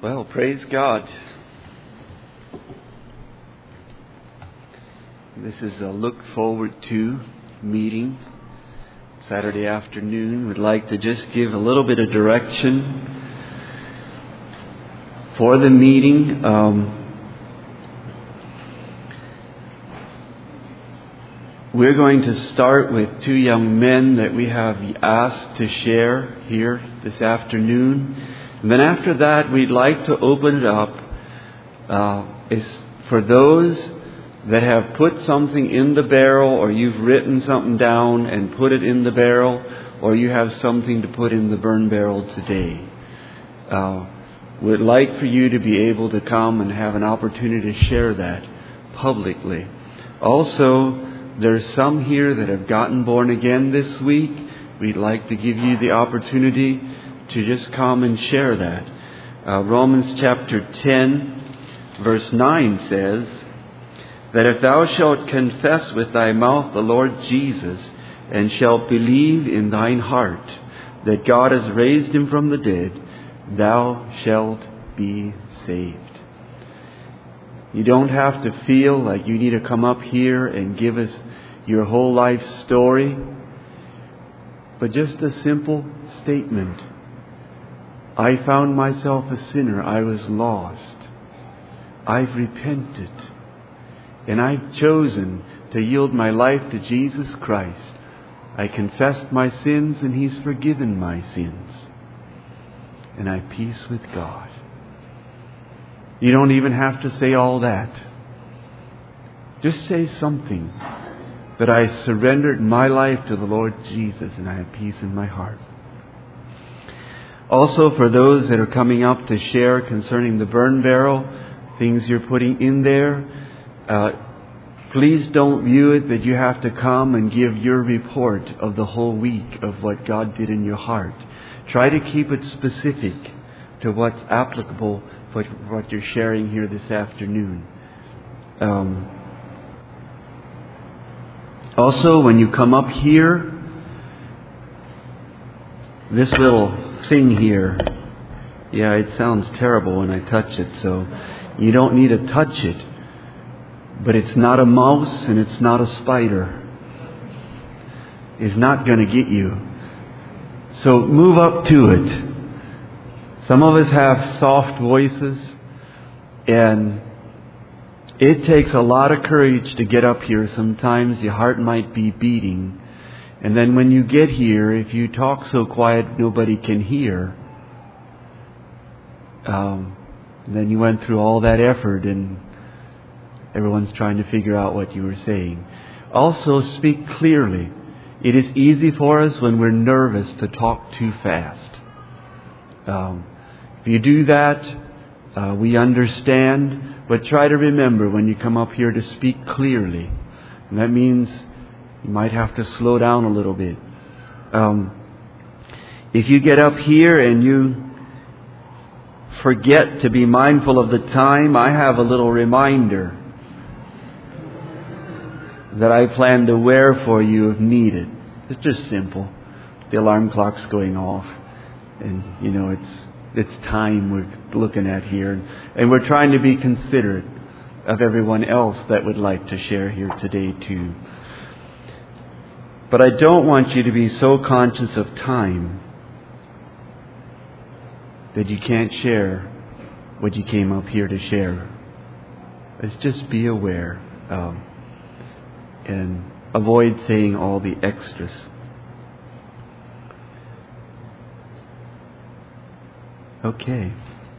Well, praise God. This is a look forward to meeting Saturday afternoon. We'd like to just give a little bit of direction for the meeting. We're going to start with two young men that we have asked to share here this afternoon. And then after that, we'd like to open it up for those that have put something in the barrel, or you've written something down and put it in the barrel, or you have something to put in the burn barrel today. We'd like for you to be able to come and have an opportunity to share that publicly. Also, there's some here that have gotten born again this week. We'd like to give you the opportunity to just come and share that. Romans chapter 10, verse 9 says, that if thou shalt confess with thy mouth the Lord Jesus, and shalt believe in thine heart that God has raised him from the dead, thou shalt be saved. You don't have to feel like you need to come up here and give us your whole life story, but just a simple statement. I found myself a sinner. I was lost. I've repented. And I've chosen to yield my life to Jesus Christ. I confessed my sins and He's forgiven my sins. And I have peace with God. You don't even have to say all that. Just say something. That I surrendered my life to the Lord Jesus and I have peace in my heart. Also, for those that are coming up to share concerning the burn barrel, things you're putting in there, please don't view it that you have to come and give your report of the whole week of what God did in your heart. Try to keep it specific to what's applicable for what you're sharing here this afternoon. Also, when you come up here, this little thing here, yeah, it sounds terrible when I touch it, so you don't need to touch it. But it's not a mouse and it's not a spider. It's not going to get you. So move up to it. Some of us have soft voices, and it takes a lot of courage to get up here. Sometimes your heart might be beating. And then when you get here, if you talk so quiet nobody can hear, then you went through all that effort and everyone's trying to figure out what you were saying. Also, speak clearly. It is easy for us when we're nervous to talk too fast. If you do that, we understand. But try to remember when you come up here to speak clearly. And that means you might have to slow down a little bit. If you get up here and you forget to be mindful of the time, I have a little reminder that I plan to wear for you if needed. It's just simple. The alarm clock's going off. And, it's time we're looking at here. And we're trying to be considerate of everyone else that would like to share here today too. But I don't want you to be so conscious of time that you can't share what you came up here to share. Let's just be aware and avoid saying all the extras. Okay.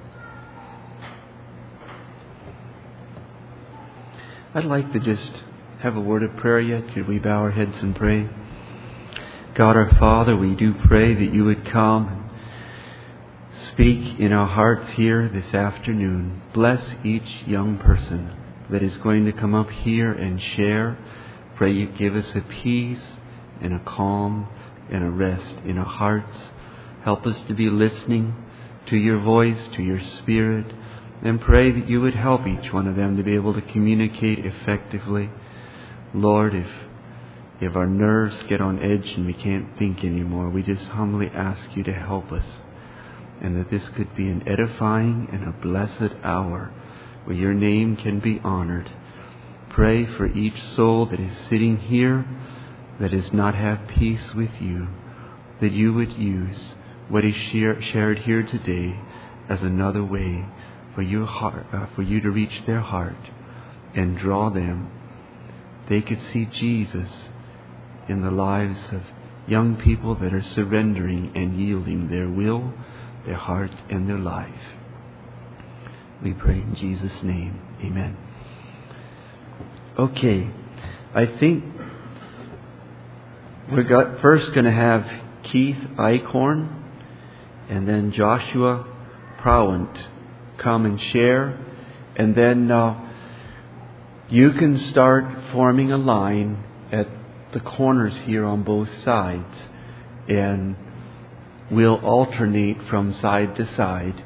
I'd like to just have a word of prayer yet. Could we bow our heads and pray? God our Father, we do pray that you would come and speak in our hearts here this afternoon. Bless each young person that is going to come up here and share. Pray you give us a peace and a calm and a rest in our hearts. Help us to be listening to your voice, to your Spirit, and pray that you would help each one of them to be able to communicate effectively. Lord, if our nerves get on edge and we can't think anymore, we just humbly ask you to help us and that this could be an edifying and a blessed hour where your name can be honored. Pray for each soul that is sitting here that does not have peace with you, that you would use what is shared here today as another way for your heart, for you to reach their heart and draw them. They could see Jesus in the lives of young people that are surrendering and yielding their will, their heart, and their life. We pray in Jesus' name. Amen. Okay, I think we're first going to have Keith Eichhorn and then Joshua Prowant come and share. And then you can start forming a line at the corners here on both sides. And we'll alternate from side to side.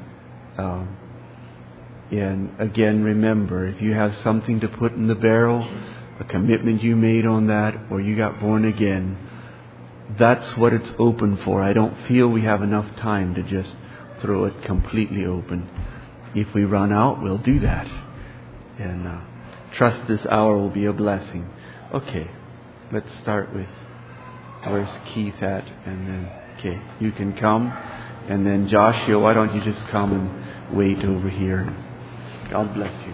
And again, remember, if you have something to put in the barrel, a commitment you made on that, or you got born again, that's what it's open for. I don't feel we have enough time to just throw it completely open. If we run out, we'll do that. And trust this hour will be a blessing. Okay, let's start with, where's Keith at? And then, okay, you can come. And then Joshua, why don't you just come and wait over here? God bless you.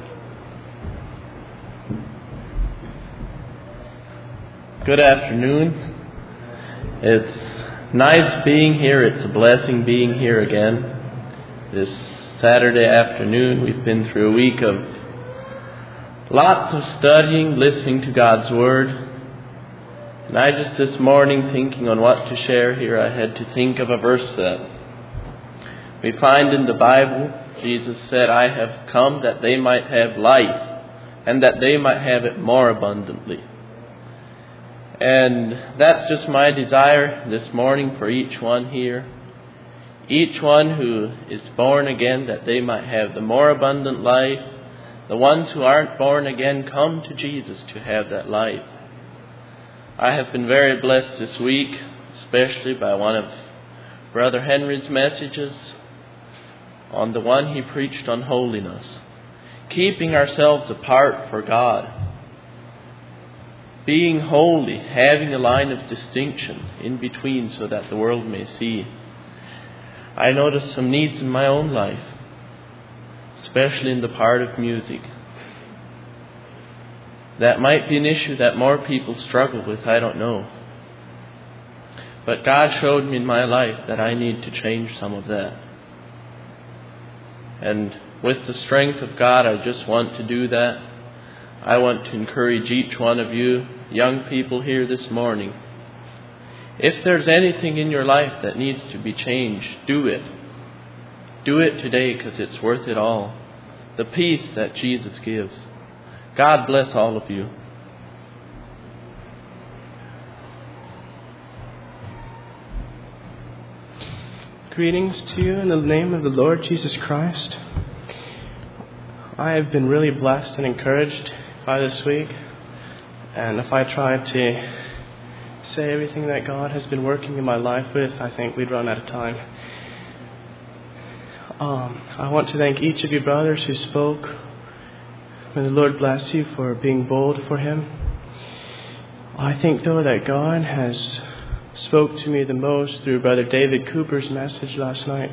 Good afternoon. It's nice being here. It's a blessing being here again. This Saturday afternoon, we've been through a week of lots of studying, listening to God's Word. And I just this morning, thinking on what to share here, I had to think of a verse that we find in the Bible. Jesus said, "I have come that they might have life, and that they might have it more abundantly." And that's just my desire this morning for each one here. Each one who is born again, that they might have the more abundant life. The ones who aren't born again, come to Jesus to have that life. I have been very blessed this week, especially by one of Brother Henry's messages on the one he preached on holiness. Keeping ourselves apart for God. Being holy, having a line of distinction in between so that the world may see. I noticed some needs in my own life, especially in the part of music. That might be an issue that more people struggle with, I don't know. But God showed me in my life that I need to change some of that. And with the strength of God, I just want to do that. I want to encourage each one of you, young people here this morning. If there's anything in your life that needs to be changed, do it. Do it today, because it's worth it all. The peace that Jesus gives. God bless all of you. Greetings to you in the name of the Lord Jesus Christ. I have been really blessed and encouraged by this week. And if I tried to say everything that God has been working in my life with, I think we'd run out of time. I want to thank each of you brothers who spoke. May the Lord bless you for being bold for Him. I think, though, that God has spoke to me the most through Brother David Cooper's message last night.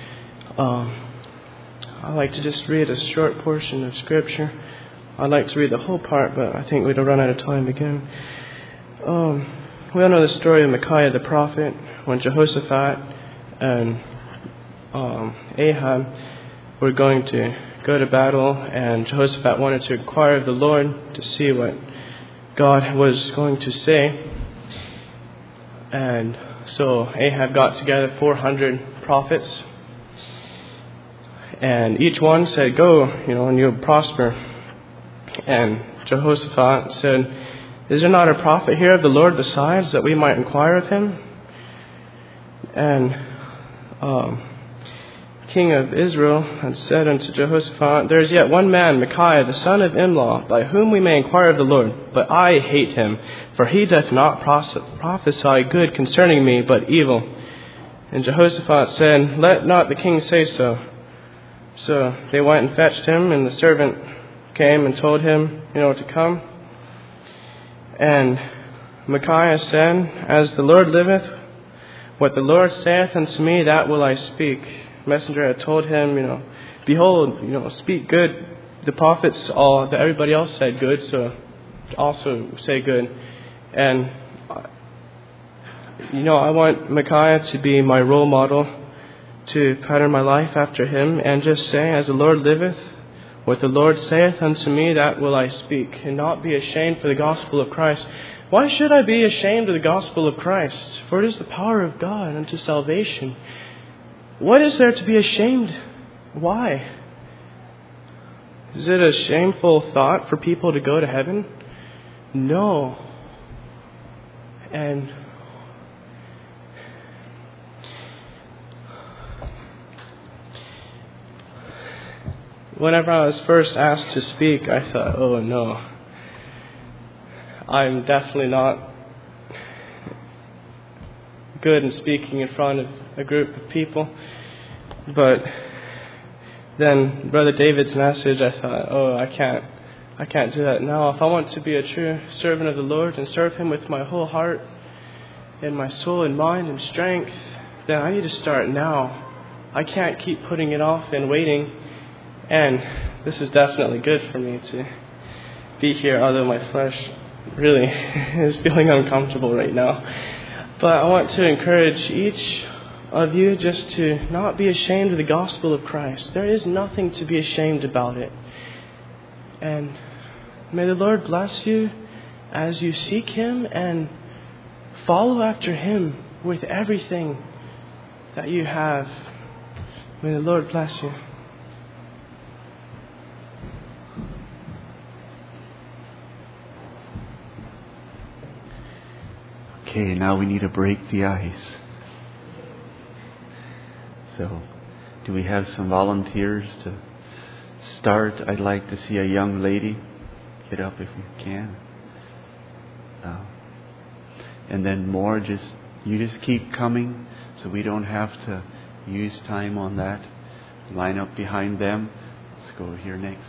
I'd like to just read a short portion of Scripture. I'd like to read the whole part, but I think we'd run out of time again. We all know the story of Micaiah the prophet, when Jehoshaphat and Ahab were going to go to battle, and Jehoshaphat wanted to inquire of the Lord to see what God was going to say. And so Ahab got together 400 prophets, and each one said, "Go, and you'll prosper." And Jehoshaphat said, "Is there not a prophet here of the Lord besides, that we might inquire of him?" And king of Israel had said unto Jehoshaphat, "There is yet one man, Micaiah, the son of Imlah, by whom we may inquire of the Lord. But I hate him, for he doth not prophesy good concerning me, but evil." And Jehoshaphat said, "Let not the king say so." So they went and fetched him, and the servant came and told him, to come. And Micaiah said, "As the Lord liveth, what the Lord saith unto me, that will I speak." The messenger had told him, "Behold, speak good." The prophets, everybody else said good, so also say good. And I want Micaiah to be my role model, to pattern my life after him, and just say, "As the Lord liveth, what the Lord saith unto me, that will I speak," and not be ashamed for the gospel of Christ. Why should I be ashamed of the gospel of Christ? For it is the power of God unto salvation. What is there to be ashamed? Why? Is it a shameful thought for people to go to heaven? No. And whenever I was first asked to speak, I thought, oh no, I'm definitely not good in speaking in front of a group of people. But then Brother David's message, I thought, oh, I can't do that now. If I want to be a true servant of the Lord and serve Him with my whole heart and my soul and mind and strength, then I need to start now. I can't keep putting it off and waiting. And this is definitely good for me to be here, although my flesh really is feeling uncomfortable right now. But I want to encourage each of you just to not be ashamed of the gospel of Christ. There is nothing to be ashamed about it. And may the Lord bless you as you seek Him and follow after Him with everything that you have. May the Lord bless you. Okay, now we need to break the ice. So, do we have some volunteers to start? I'd like to see a young lady get up if you can. And then more, you just keep coming so we don't have to use time on that. Line up behind them. Let's go here next.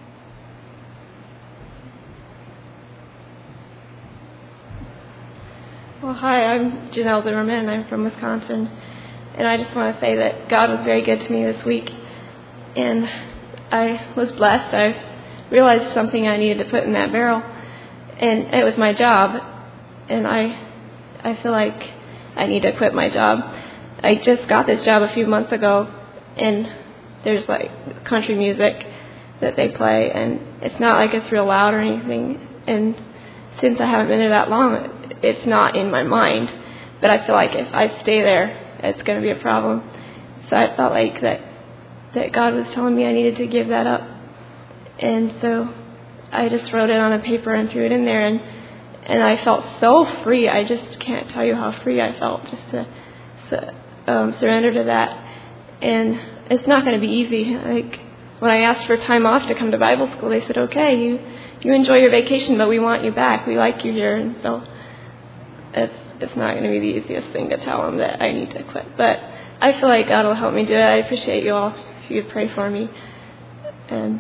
Well, hi, I'm Janelle Zimmerman, and I'm from Wisconsin. And I just want to say that God was very good to me this week. And I was blessed. I realized something I needed to put in that barrel. And it was my job. And I feel like I need to quit my job. I just got this job a few months ago. And there's like country music that they play. And it's not like it's real loud or anything. And since I haven't been there that long, it's not in my mind. But I feel like if I stay there, it's going to be a problem. So I felt like that God was telling me I needed to give that up. And so I just wrote it on a paper and threw it in there. And I felt so free. I just can't tell you how free I felt just to surrender to that. And it's not going to be easy. Like when I asked for time off to come to Bible school, they said, okay, you enjoy your vacation, but we want you back. We like you here. And so it's not going to be the easiest thing to tell them that I need to quit. But I feel like God will help me do it. I appreciate you all if you would pray for me. And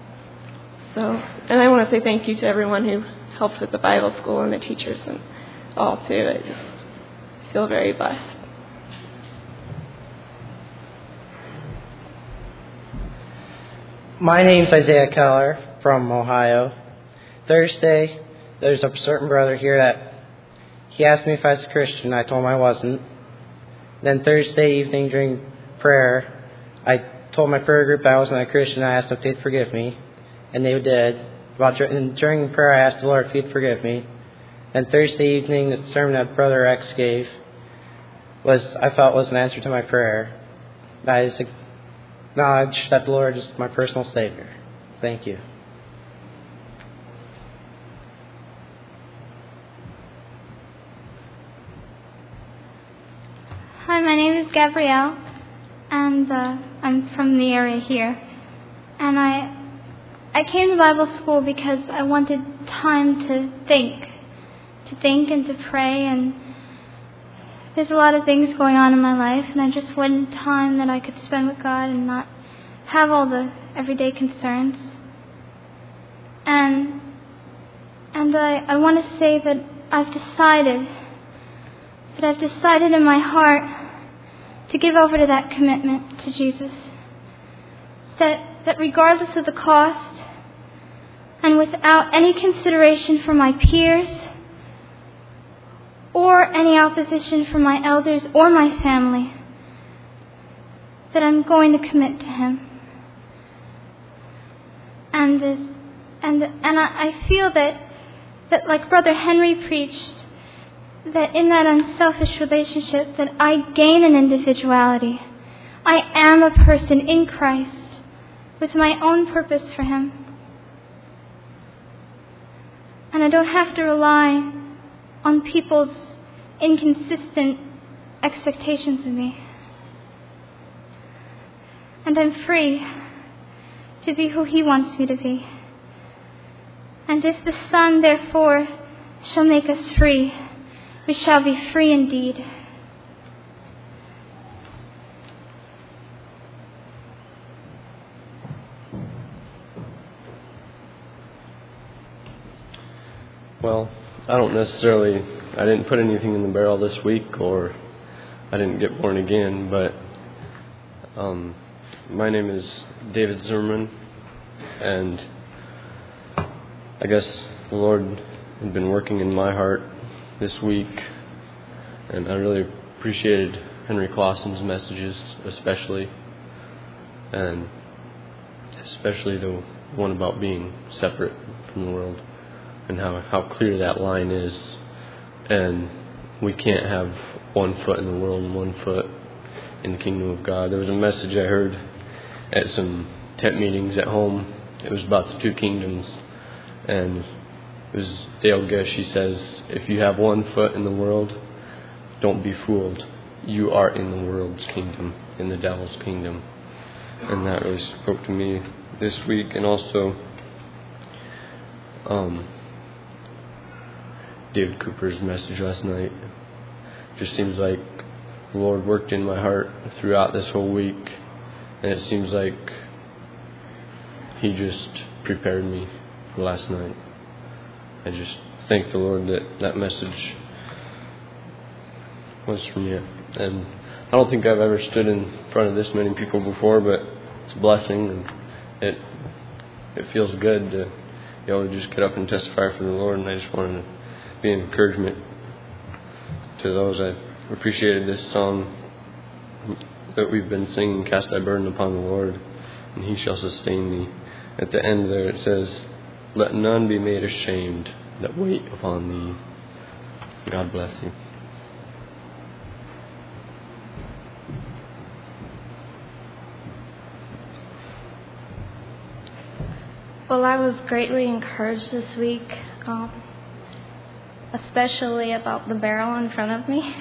I want to say thank you to everyone who helped with the Bible school and the teachers and all too. I just feel very blessed. My name's Isaiah Keller from Ohio. Thursday, there's a certain brother here that he asked me if I was a Christian. I told him I wasn't. Then Thursday evening during prayer, I told my prayer group I wasn't a Christian. I asked if they'd forgive me, and they did. And during prayer, I asked the Lord if He'd forgive me. Then Thursday evening, the sermon that Brother X gave I felt was an answer to my prayer. I just acknowledge that the Lord is my personal Savior. Thank you. Hi, my name is Gabrielle, and I'm from the area here. And I came to Bible school because I wanted time to think and to pray and there's a lot of things going on in my life, and I just wanted time that I could spend with God and not have all the everyday concerns. And I want to say that I've decided in my heart to give over to that commitment to Jesus. That regardless of the cost, and without any consideration for my peers, or any opposition from my elders or my family, that I'm going to commit to Him. And I feel that like Brother Henry preached, that in that unselfish relationship that I gain an individuality. I am a person in Christ with my own purpose for Him. And I don't have to rely on people's inconsistent expectations of me. And I'm free to be who He wants me to be. And if the Son, therefore, shall make us free, we shall be free indeed. Well, I didn't put anything in the barrel this week, or I didn't get born again, but my name is David Zimmerman, and I guess the Lord had been working in my heart this week, and I really appreciated Henry Clausen's messages, especially the one about being separate from the world, and how clear that line is. And we can't have one foot in the world and one foot in the kingdom of God. There was a message I heard at some tent meetings at home. It was about the two kingdoms. And it was Dale Gish. He says, if you have one foot in the world, don't be fooled. You are in the world's kingdom, in the devil's kingdom. And that really spoke to me this week. And also David Cooper's message last night. Just seems like the Lord worked in my heart throughout this whole week, and it seems like He just prepared me for last night. I just thank the Lord that message was from you. And I don't think I've ever stood in front of this many people before, but it's a blessing, and it feels good to be able to just get up and testify for the Lord. And I just wanted to be an encouragement to those. I appreciated this song that we've been singing, Cast Thy Burden upon the Lord, and He shall sustain thee. At the end there it says, let none be made ashamed that wait upon thee. God bless you. Well, I was greatly encouraged this week, especially about the barrel in front of me.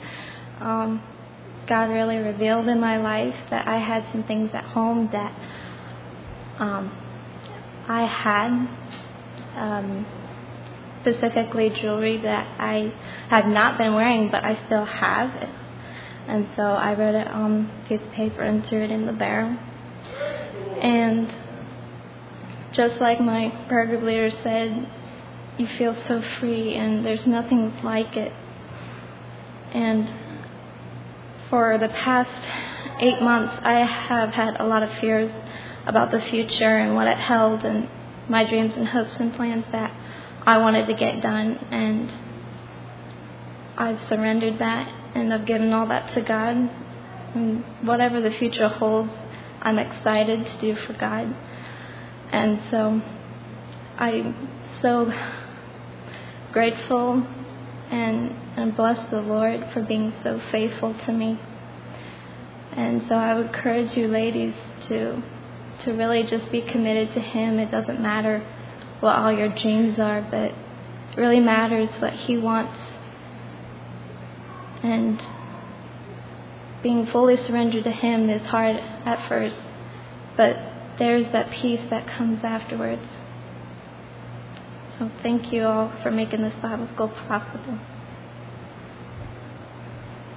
God really revealed in my life that I had some things at home that I had, specifically jewelry that I had not been wearing, but I still have it. And so I wrote it on a piece of paper and threw it in the barrel. And just like my prayer group leader said, you feel so free, and there's nothing like it. And for the past 8 months, I have had a lot of fears about the future and what it held, and my dreams and hopes and plans that I wanted to get done. And I've surrendered that, and I've given all that to God. And whatever the future holds, I'm excited to do for God. And so I'm so grateful and bless the Lord for being so faithful to me. And so I would encourage you ladies to really just be committed to Him. It doesn't matter what all your dreams are, but it really matters what He wants. And being fully surrendered to Him is hard at first, but there's that peace that comes afterwards. So thank you all for making this Bible school possible.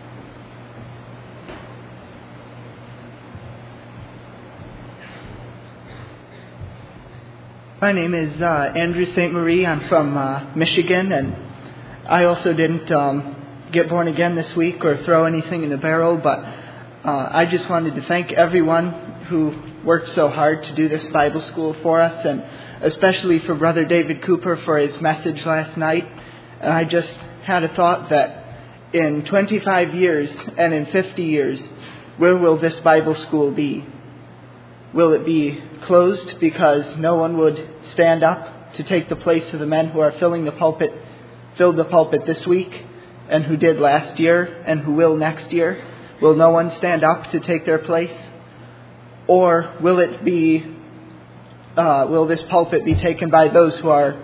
My name is Andrew St. Marie. I'm from Michigan, and I also didn't get born again this week or throw anything in the barrel, but I just wanted to thank everyone who worked so hard to do this Bible school for us, and especially for Brother David Cooper for his message last night. And I just had a thought that in 25 years and in 50 years, where will this Bible school be? Will it be closed because no one would stand up to take the place of the men who are filled the pulpit this week, and who did last year, and who will next year? Will no one stand up to take their place? Or will it be? Will this pulpit be taken by those who are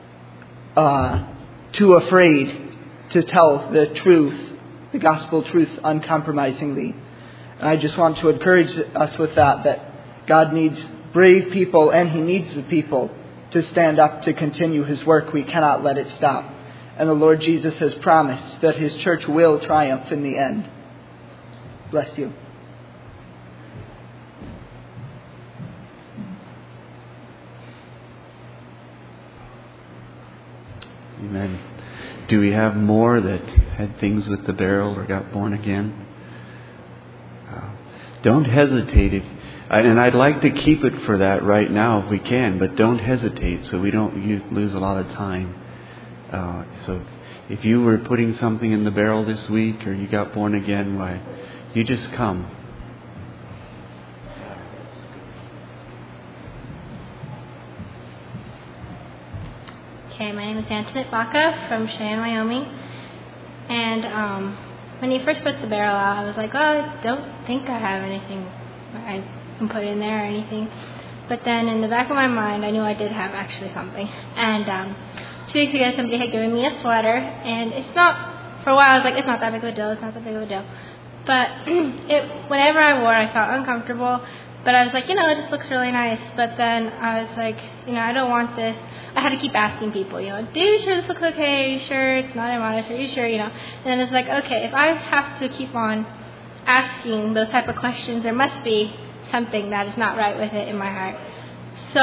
too afraid to tell the truth, the gospel truth, uncompromisingly? And I just want to encourage us with that God needs brave people, and He needs the people to stand up to continue His work. We cannot let it stop. And the Lord Jesus has promised that His church will triumph in the end. Bless you. Amen. Do we have more that had things with the barrel or got born again? Don't hesitate. And I'd like to keep it for that right now if we can, but don't hesitate so we don't lose a lot of time. So if you were putting something in the barrel this week or you got born again, why, you just come. Okay, my name is Antoinette Baca from Cheyenne, Wyoming. And when you first put the barrel out, I was like, oh, I don't think I have anything I can put in there or anything. But then in the back of my mind, I knew I did have actually something. And 2 weeks ago, somebody had given me a sweater, and it's not, for a while I was like, it's not that big of a deal, it's not that big of a deal. But whenever I wore it, I felt uncomfortable. But I was like, it just looks really nice. But then I was like, I don't want this. I had to keep asking people, do you sure this looks okay? Are you sure it's not immodest? Are you sure, And then it's like, okay, if I have to keep on asking those type of questions, there must be something that is not right with it in my heart. So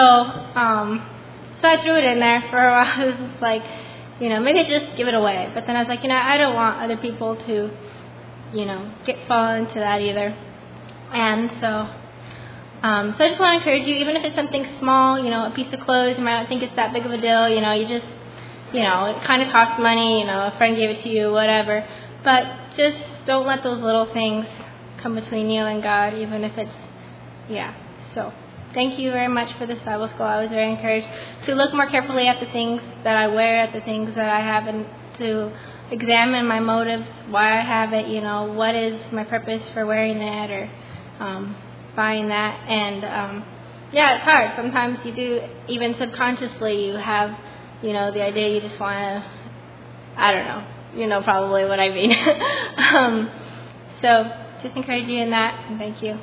I threw it in there for a while. I was just like, maybe I should just give it away. But then I was like, I don't want other people to, fall into that either. And so I just want to encourage you, even if it's something small, a piece of clothes, you might not think it's that big of a deal, you just, it kind of costs money, a friend gave it to you, whatever. But just don't let those little things come between you and God, even if it's, So thank you very much for this Bible school. I was very encouraged to look more carefully at the things that I wear, at the things that I have, and to examine my motives, why I have it, what is my purpose for wearing that or buying that. And it's hard. Sometimes you do, even subconsciously, you have, the idea you just want to, I don't know, probably what I mean. So just encourage you in that, and thank you.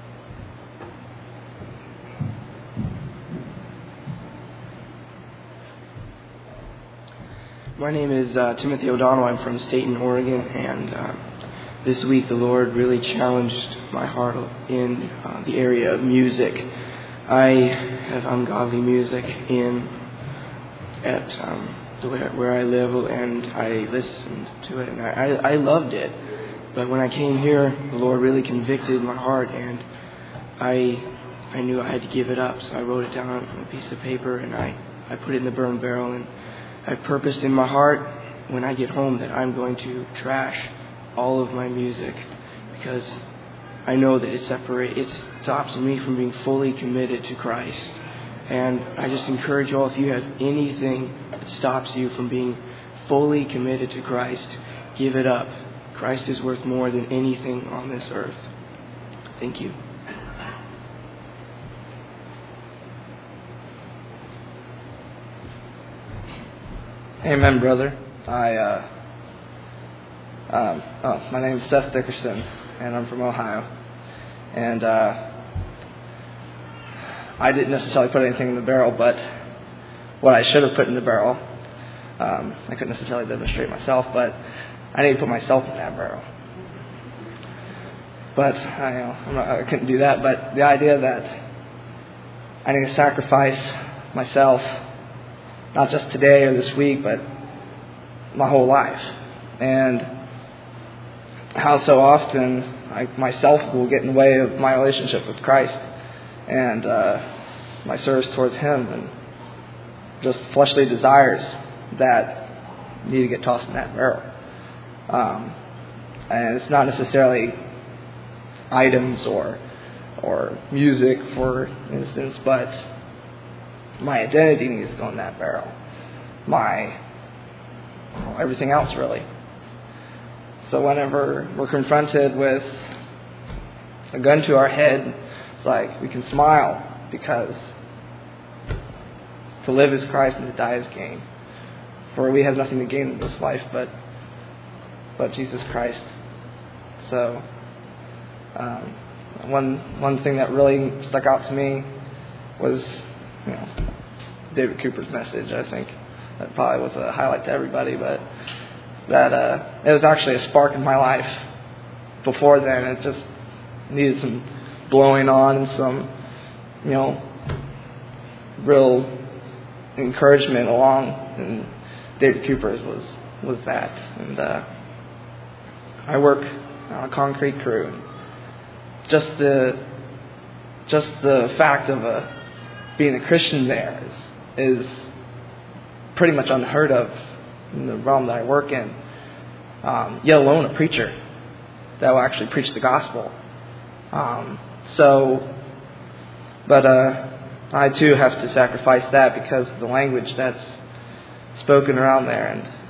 My name is Timothy O'Donnell. I'm from Staten, Oregon, and this week the Lord really challenged my heart in the area of music. I have ungodly music where I live, and I listened to it, and I loved it. But when I came here, the Lord really convicted my heart, and I knew I had to give it up. So I wrote it down on a piece of paper, and I put it in the burn barrel, and I purposed in my heart when I get home that I'm going to trash all of my music, because I know that it stops me from being fully committed to Christ. And I just encourage you all, if you have anything that stops you from being fully committed to Christ, give it up. Christ is worth more than anything on this earth. Thank you. Amen, brother. My name is Seth Dickerson, and I'm from Ohio. And I didn't necessarily put anything in the barrel, but what I should have put in the barrel, I couldn't necessarily demonstrate myself, but I need to put myself in that barrel. But I couldn't do that. But the idea that I need to sacrifice myself, not just today or this week, but my whole life. And how so often I myself will get in the way of my relationship with Christ and my service towards Him, and just fleshly desires that need to get tossed in that barrel. And it's not necessarily items or music, for instance, but my identity needs to go in that barrel. Everything else, really. So whenever we're confronted with a gun to our head, it's like we can smile, because to live is Christ and to die is gain. For we have nothing to gain in this life but Jesus Christ. So one thing that really stuck out to me was, David Cooper's message. I think that probably was a highlight to everybody, but that it was actually a spark in my life. Before then, it just needed some blowing on and some, real encouragement along. And David Cooper's was that. And I work on a concrete crew. Just the fact of being a Christian there is pretty much unheard of in the realm that I work in. Yet alone a preacher that will actually preach the gospel. But I too have to sacrifice that because of the language that's spoken around there,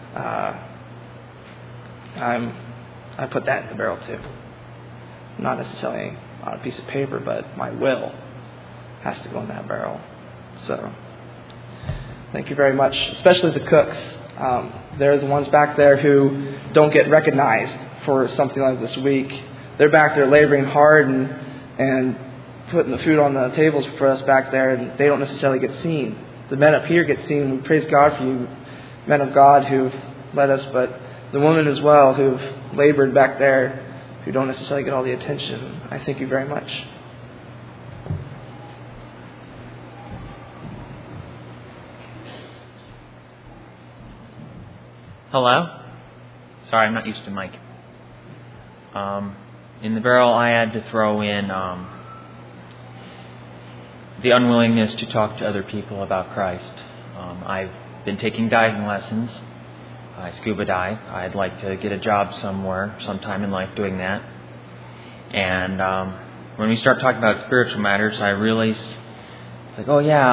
and I put that in the barrel too. Not necessarily on a piece of paper, but my will has to go in that barrel. So, thank you very much. Especially the cooks. They're the ones back there who don't get recognized for something like this week. They're back there laboring hard and putting the food on the tables for us back there, and they don't necessarily get seen. The men up here get seen. We praise God for you, men of God, who've led us, but the women as well who've labored back there, who don't necessarily get all the attention. I thank you very much. Hello? Sorry, I'm not used to mic. In the barrel, I had to throw in the unwillingness to talk to other people about Christ. I've been taking diving lessons. I scuba dive. I'd like to get a job somewhere, sometime in life, doing that. And when we start talking about spiritual matters, I really, it's like, oh yeah,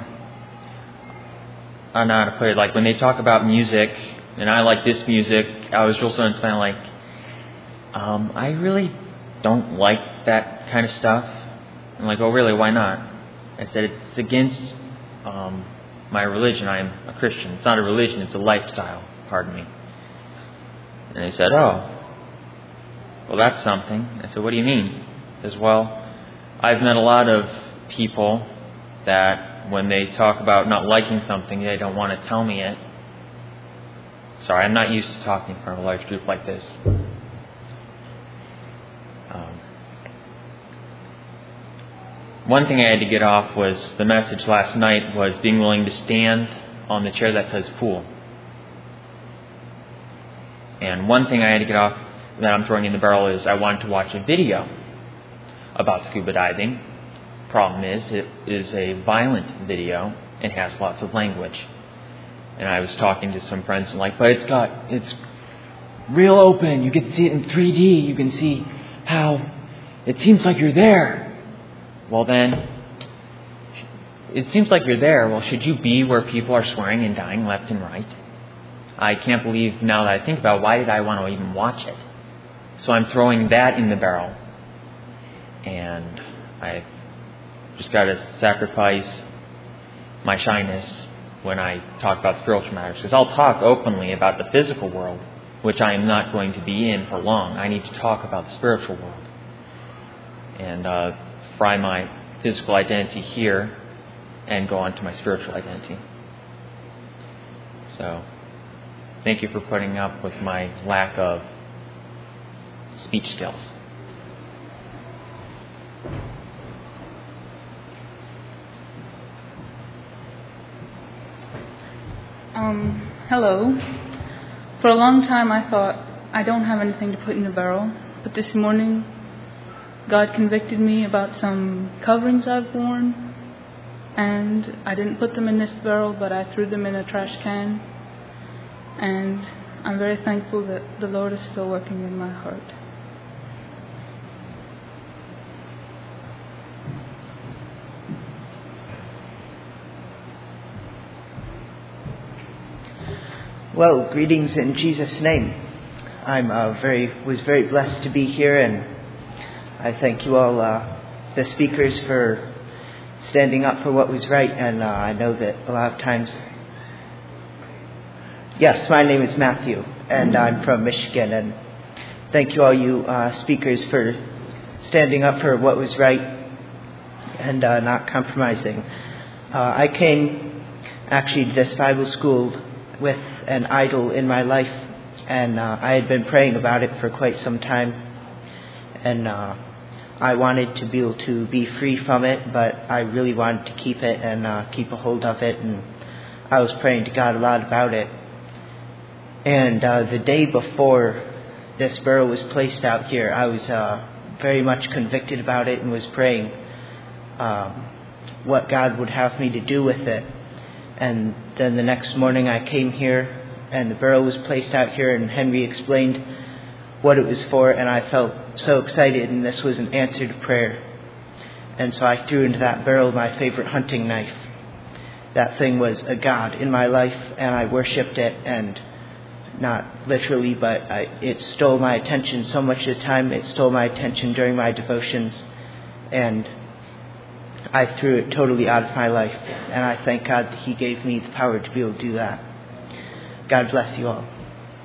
I don't know how to put it. Like when they talk about music, and I like this music, I was real kind of like, I really don't like that kind of stuff. I'm like, oh really, why not? I said, it's against my religion. I am a Christian. It's not a religion, it's a lifestyle. Pardon me. And they said, oh, well, that's something. I said, what do you mean? As well, I've met a lot of people that when they talk about not liking something, they don't want to tell me it. Sorry, I'm not used to talking in front of a large group like this. One thing I had to get off was the message last night was being willing to stand on the chair that says fool. And one thing I had to get off that I'm throwing in the barrel is I wanted to watch a video about scuba diving. Problem is, it is a violent video and has lots of language. And I was talking to some friends and like, but it's real open. You get to see it in 3D. You can see how it seems like you're there. Well then, it seems like you're there. Well, should you be where people are swearing and dying left and right? I can't believe now that I think about why did I want to even watch it? So I'm throwing that in the barrel. And I've just got to sacrifice my shyness when I talk about spiritual matters. Because I'll talk openly about the physical world, which I am not going to be in for long. I need to talk about the spiritual world. And fry my physical identity here and go on to my spiritual identity. So, thank you for putting up with my lack of speech skills. Hello. For a long time I thought I don't have anything to put in the barrel, but this morning God convicted me about some coverings I've worn, and I didn't put them in this barrel, but I threw them in a trash can, and I'm very thankful that the Lord is still working in my heart. Well, greetings in Jesus' name. I'm was very blessed to be here, and I thank you all, the speakers, for standing up for what was right. And I know that a lot of times. Yes, my name is Matthew, and I'm from Michigan. And thank you all, you speakers, for standing up for what was right and not compromising. I came actually to this Bible school with an idol in my life, and I had been praying about it for quite some time, and I wanted to be able to be free from it, but I really wanted to keep it and keep a hold of it, and I was praying to God a lot about it. And the day before this barrel was placed out here, I was very much convicted about it and was praying what God would have me to do with it. And then the next morning I came here, and the barrel was placed out here, and Henry explained what it was for, and I felt so excited, and this was an answer to prayer. And so I threw into that barrel my favorite hunting knife. That thing was a god in my life, and I worshipped it, and not literally, but it stole my attention so much of the time. It stole my attention during my devotions, and I threw it totally out of my life, and I thank God that He gave me the power to be able to do that. God bless you all.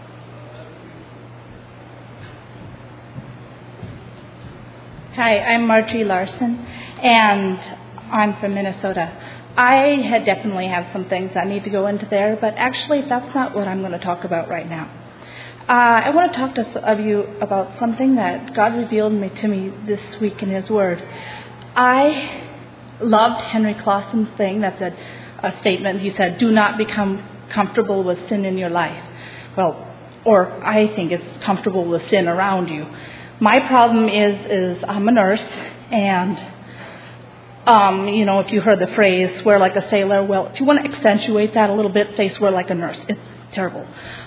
Hi, I'm Marjorie Larson, and I'm from Minnesota. I definitely have some things that need to go into there, but actually that's not what I'm going to talk about right now. I want to talk to some of you about something that God revealed to me this week in His Word. I loved Henry Clausen's thing that said, a statement, he said, do not become comfortable with sin in your life. Well, or I think it's comfortable with sin around you. My problem is I'm a nurse, and, if you heard the phrase, swear like a sailor, well, if you want to accentuate that a little bit, say swear like a nurse. It's terrible.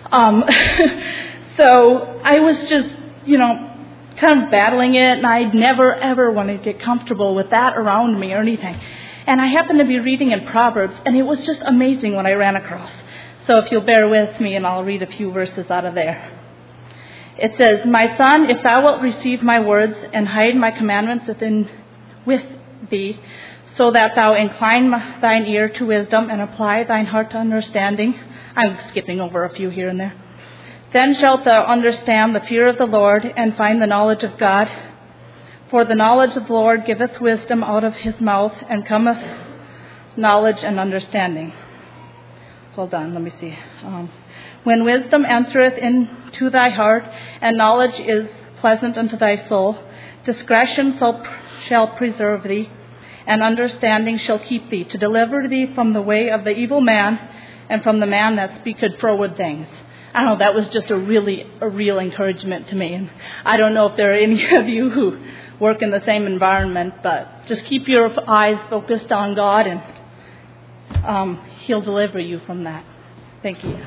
So I was just, kind of battling it, and I never, ever wanted to get comfortable with that around me or anything. And I happened to be reading in Proverbs, and it was just amazing what I ran across. So if you'll bear with me, and I'll read a few verses out of there. It says, my son, if thou wilt receive my words and hide my commandments with thee, so that thou incline thine ear to wisdom and apply thine heart to understanding. I'm skipping over a few here and there. Then shalt thou understand the fear of the Lord and find the knowledge of God. For the knowledge of the Lord giveth wisdom out of his mouth, and cometh knowledge and understanding. Hold on, let me see. When wisdom entereth into thy heart, and knowledge is pleasant unto thy soul, discretion shall preserve thee, and understanding shall keep thee, to deliver thee from the way of the evil man, and from the man that speaketh froward things. I don't know, that was just a real encouragement to me. And I don't know if there are any of you who work in the same environment, but just keep your eyes focused on God, and He'll deliver you from that. Thank you.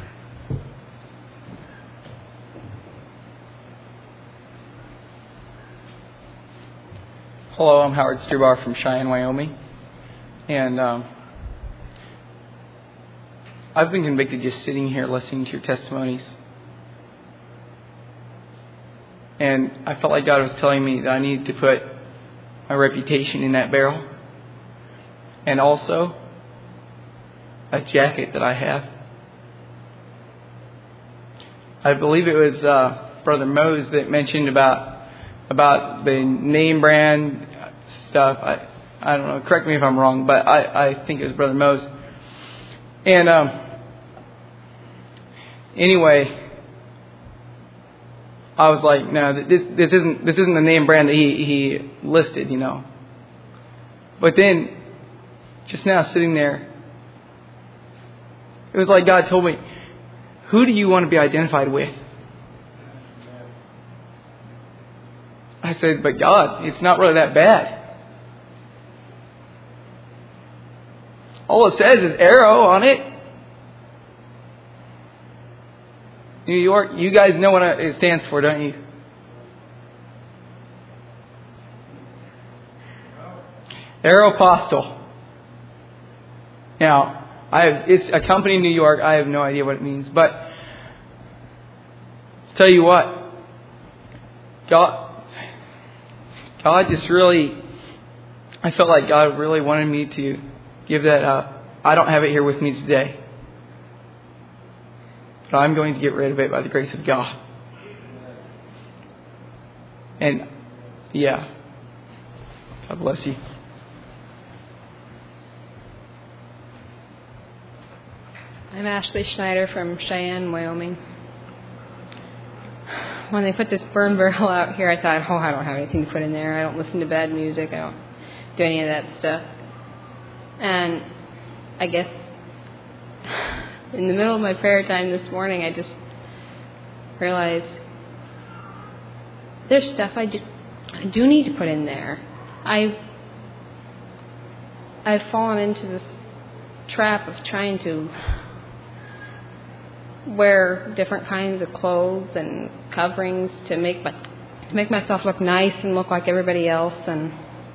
Hello, I'm Howard Strubar from Cheyenne, Wyoming. And I've been convicted just sitting here listening to your testimonies. And I felt like God was telling me that I needed to put my reputation in that barrel. And also a jacket that I have. I believe it was Brother Mose that mentioned about the name brand stuff. I don't know, correct me if I'm wrong, but I think it was Brother Mose. And anyway, I was like, no, this isn't the name brand that he listed, But then, just now sitting there, It was like God told me, who do you want to be identified with? I said, but God, it's not really that bad. All it says is Arrow on it. New York, you guys know what it stands for, don't you? Aeropostale. Now, it's a company in New York. I have no idea what it means. But tell you what, God just really, I felt like God really wanted me to give that up. I don't have it here with me today. But I'm going to get rid of it by the grace of God. And, yeah. God bless you. I'm Ashley Schneider from Cheyenne, Wyoming. When they put this burn barrel out here, I thought, I don't have anything to put in there. I don't listen to bad music. I don't do any of that stuff. And I guess in the middle of my prayer time this morning, I just realized there's stuff I do need to put in there. I've fallen into this trap of trying to wear different kinds of clothes and coverings to make myself look nice and look like everybody else. And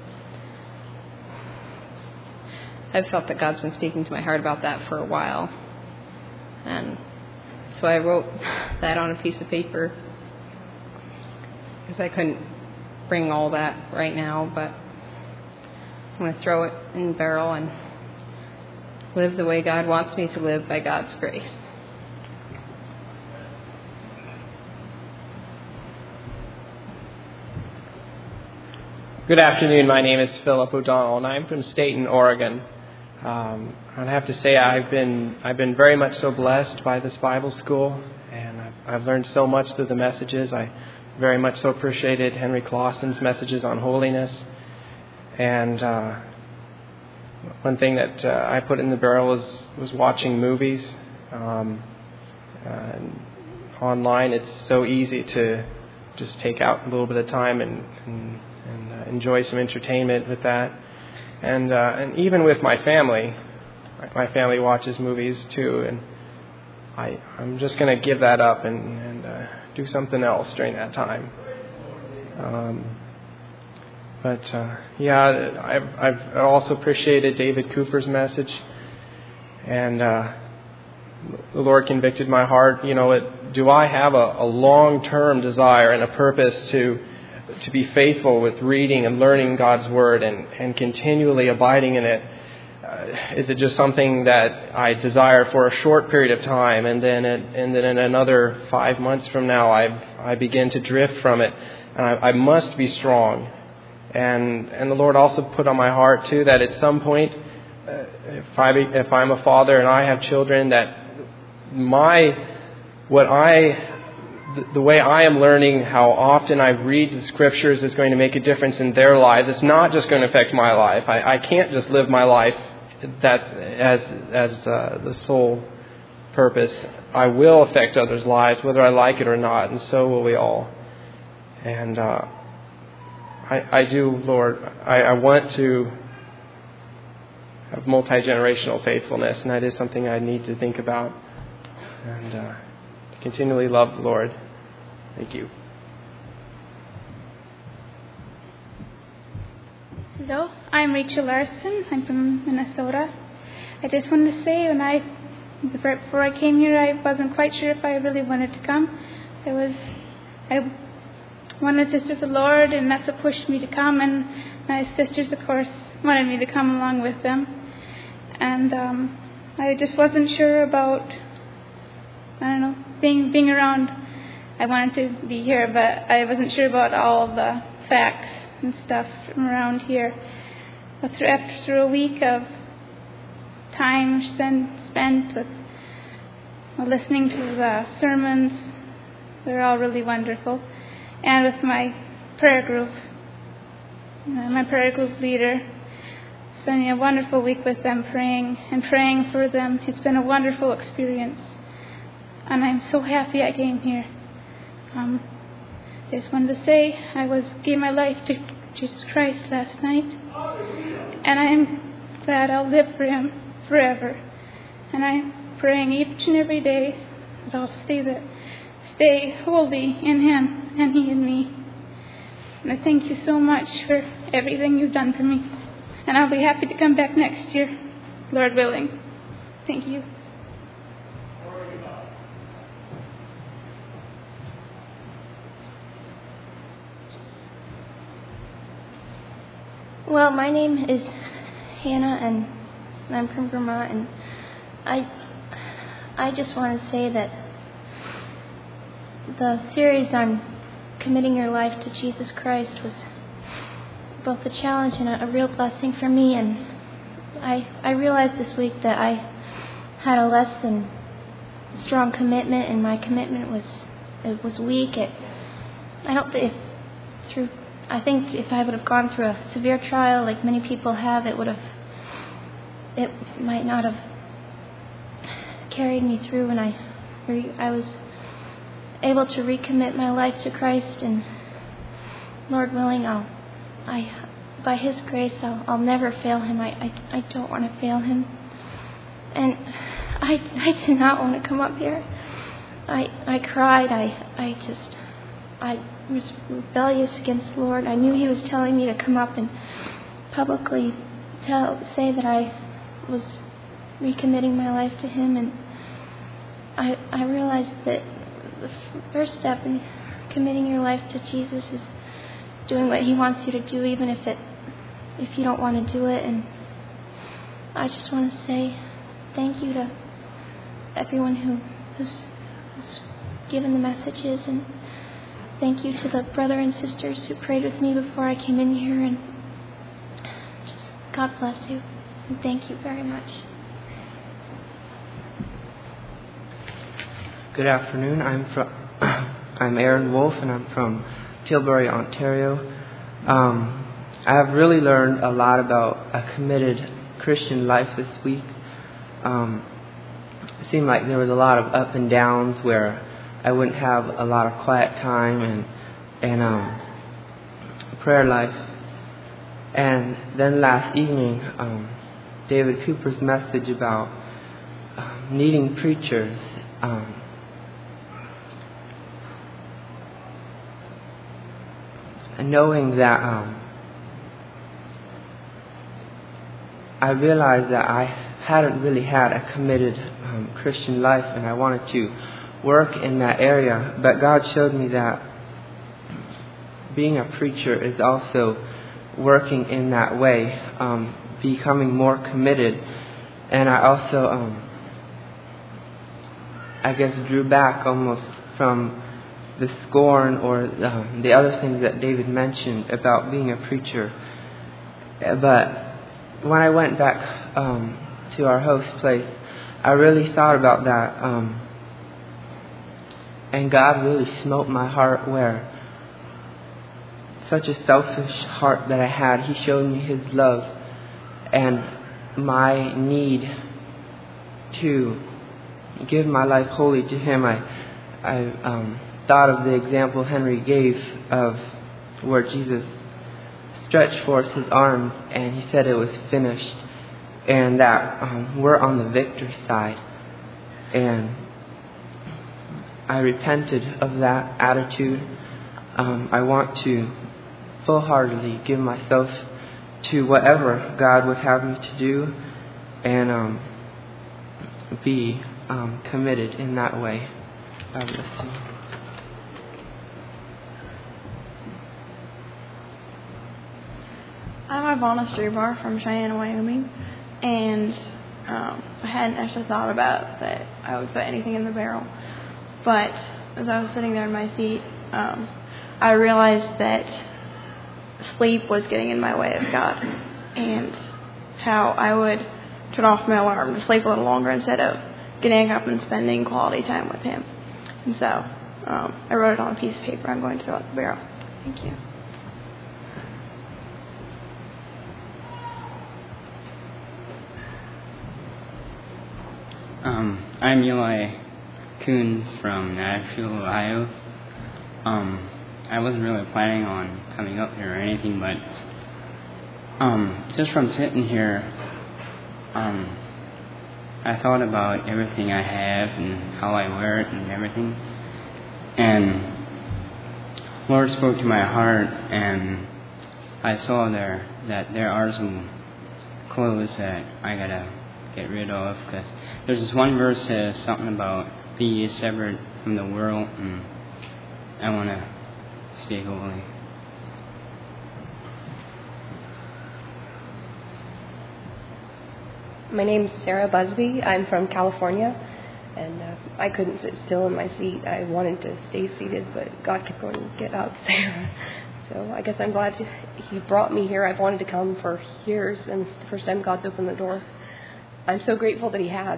I've felt that God's been speaking to my heart about that for a while. And so I wrote that on a piece of paper because I couldn't bring all that right now, but I'm going to throw it in the barrel and live the way God wants me to live by God's grace. Good afternoon. My name is Philip O'Donnell, and I'm from Staten, Oregon. I have to say I've been very much so blessed by this Bible school, and I've learned so much through the messages. I very much so appreciated Henry Clausen's messages on holiness. And one thing that I put in the barrel was watching movies. Online, it's so easy to just take out a little bit of time and enjoy some entertainment with that. And even with my family watches movies too, and I'm just going to give that up and do something else during that time. I've also appreciated David Cooper's message, and the Lord convicted my heart. Do I have a long-term desire and a purpose to be faithful with reading and learning God's Word and continually abiding in it? Is it just something that I desire for a short period of time, and then in another 5 months from now I begin to drift from it? And I must be strong. And the Lord also put on my heart too that at some point, if I'm a father and I have children, that the way I am learning how often I read the Scriptures is going to make a difference in their lives. It's not just going to affect my life. I can't just live my life as the sole purpose. I will affect others' lives, whether I like it or not, and so will we all. And I do, Lord, I want to have multi-generational faithfulness, and that is something I need to think about and continually love the Lord. Thank you. Hello, I'm Rachel Larson. I'm from Minnesota. I just wanted to say before I came here, I wasn't quite sure if I really wanted to come. I wanted to serve the Lord, and that's what pushed me to come. And my sisters, of course, wanted me to come along with them. And I just wasn't sure about, being around. I wanted to be here, but I wasn't sure about all the facts and stuff from around here. But after a week of time spent with listening to the sermons, they're all really wonderful. And with my prayer group leader, spending a wonderful week with them, praying for them. It's been a wonderful experience, and I'm so happy I came here. I just wanted to say I gave my life to Jesus Christ last night, and I'm glad I'll live for Him forever. And I'm praying each and every day that I'll stay holy in Him and He in me. And I thank you so much for everything you've done for me. And I'll be happy to come back next year, Lord willing. Thank you. Well, my name is Hannah, and I'm from Vermont, and I just want to say that the series on committing your life to Jesus Christ was both a challenge and a real blessing for me. And I realized this week that I had a less than strong commitment, and my commitment was weak. I think if I would have gone through a severe trial like many people have, it might not have carried me through, and I was able to recommit my life to Christ, and Lord willing, by His grace, I'll never fail Him. I don't want to fail Him, and I did not want to come up here. I cried. I was rebellious against the Lord. I knew He was telling me to come up and publicly say that I was recommitting my life to Him, and I realized that the first step in committing your life to Jesus is doing what He wants you to do, even if you don't want to do it. And I just want to say thank you to everyone who's given the messages, and thank you to the brother and sisters who prayed with me before I came in here, and just God bless you, and thank you very much. Good afternoon. I'm Aaron Wolf, and I'm from Tilbury, Ontario. I have really learned a lot about a committed Christian life this week. It seemed like there was a lot of up and downs where I wouldn't have a lot of quiet time and prayer life. And then last evening, David Cooper's message about needing preachers. And knowing that I realized that I hadn't really had a committed Christian life, and I wanted to work in that area. But God showed me that being a preacher is also working in that way, becoming more committed. And I also, drew back almost from the scorn or the other things that David mentioned about being a preacher. But when I went back to our host place, I really thought about that, and God really smote my heart where such a selfish heart that I had, He showed me His love and my need to give my life wholly to Him. I thought of the example Henry gave of where Jesus stretched forth His arms and He said it was finished, and that we're on the victor's side. And I repented of that attitude. I want to full-heartedly give myself to whatever God would have me to do, and be committed in that way. God bless you. I'm Ivana Strubar from Cheyenne, Wyoming, and I hadn't actually thought about that I would put anything in the barrel. But as I was sitting there in my seat, I realized that sleep was getting in my way of God, and how I would turn off my alarm to sleep a little longer instead of getting up and spending quality time with Him. And so I wrote it on a piece of paper. I'm going to throw it in the barrel. Thank you. I'm Eli Coons from Nashville, Ohio. I wasn't really planning on coming up here or anything, but just from sitting here, I thought about everything I have and how I wear it and everything. And Lord spoke to my heart, and I saw there that there are some clothes that I gotta get rid of, because there's this one verse that says something about be ye severed from the world, and I want to stay holy. My name's Sarah Busby. I'm from California, and I couldn't sit still in my seat. I wanted to stay seated, but God kept going, get up, Sarah. So I guess I'm glad He brought me here. I've wanted to come for years, and it's the first time God's opened the door. I'm so grateful that He has.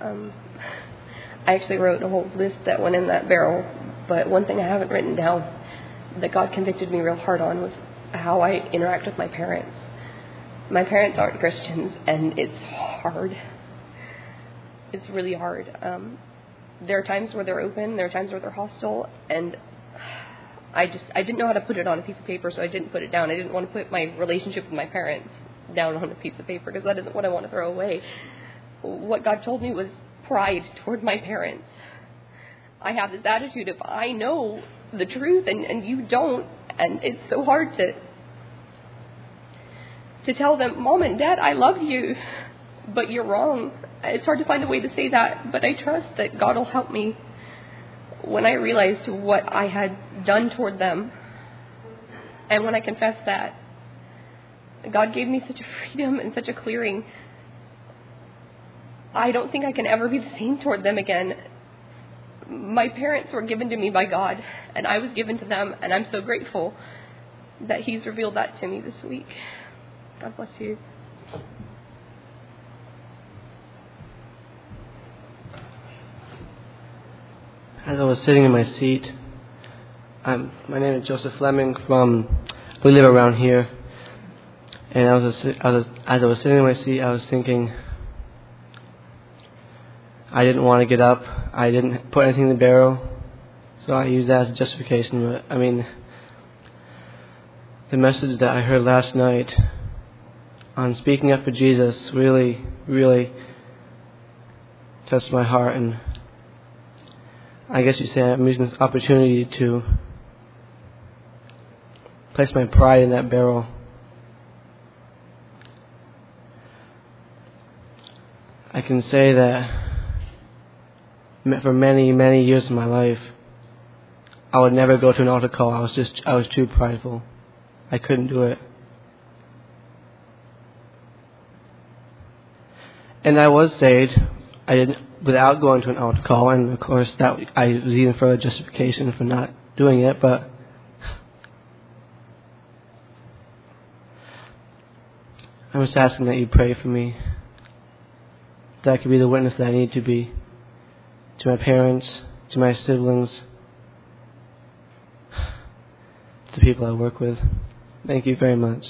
I actually wrote a whole list that went in that barrel, but one thing I haven't written down that God convicted me real hard on was how I interact with my parents. My parents aren't Christians, and it's hard. It's really hard. There are times where they're open, there are times where they're hostile, and I didn't know how to put it on a piece of paper, so I didn't put it down. I didn't want to put my relationship with my parents down on a piece of paper, because that isn't what I want to throw away. What God told me was pride toward my parents. I have this attitude of, I know the truth and you don't, and it's so hard to tell them, Mom and Dad, I love you, but you're wrong. It's hard to find a way to say that, but I trust that God will help me when I realized what I had done toward them. And when I confessed that, God gave me such a freedom and such a clearing. I don't think I can ever be the same toward them again. My parents were given to me by God, and I was given to them, and I'm so grateful that He's revealed that to me this week. God bless you. As I was sitting in my seat, my name is Joseph Fleming we live around here, and as I was sitting in my seat, I was thinking, I didn't want to get up, I didn't put anything in the barrel, so I used that as a justification. But I mean, the message that I heard last night on speaking up for Jesus really, really touched my heart, and I guess you say I'm using this opportunity to place my pride in that barrel. I can say that for many, many years of my life, I would never go to an altar call. I was too prideful. I couldn't do it. And I was saved. I didn't without going to an altar call, and of course that I was even further justification for not doing it. But I'm just asking that you pray for me, that I could be the witness that I need to be to my parents, to my siblings, to the people I work with. Thank you very much.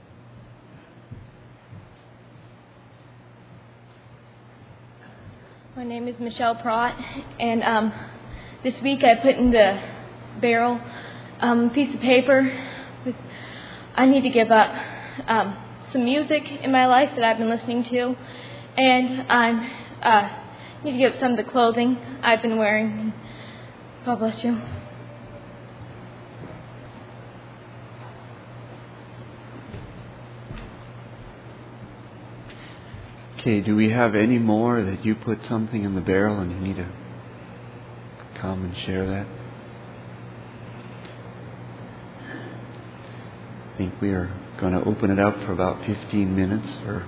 My name is Michelle Pratt, and this week I put in the barrel a piece of paper with, I need to give up some music in my life that I've been listening to, and I need to give up some of the clothing I've been wearing. God bless you. Okay, do we have any more that you put something in the barrel and you need to come and share that? I think we are going to open it up for about 15 minutes for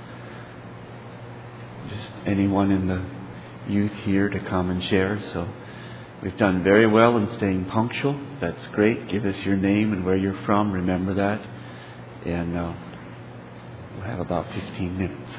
just anyone in the youth here to come and share. So we've done very well in staying punctual. That's great. Give us your name and where you're from. Remember that. And we'll have about 15 minutes.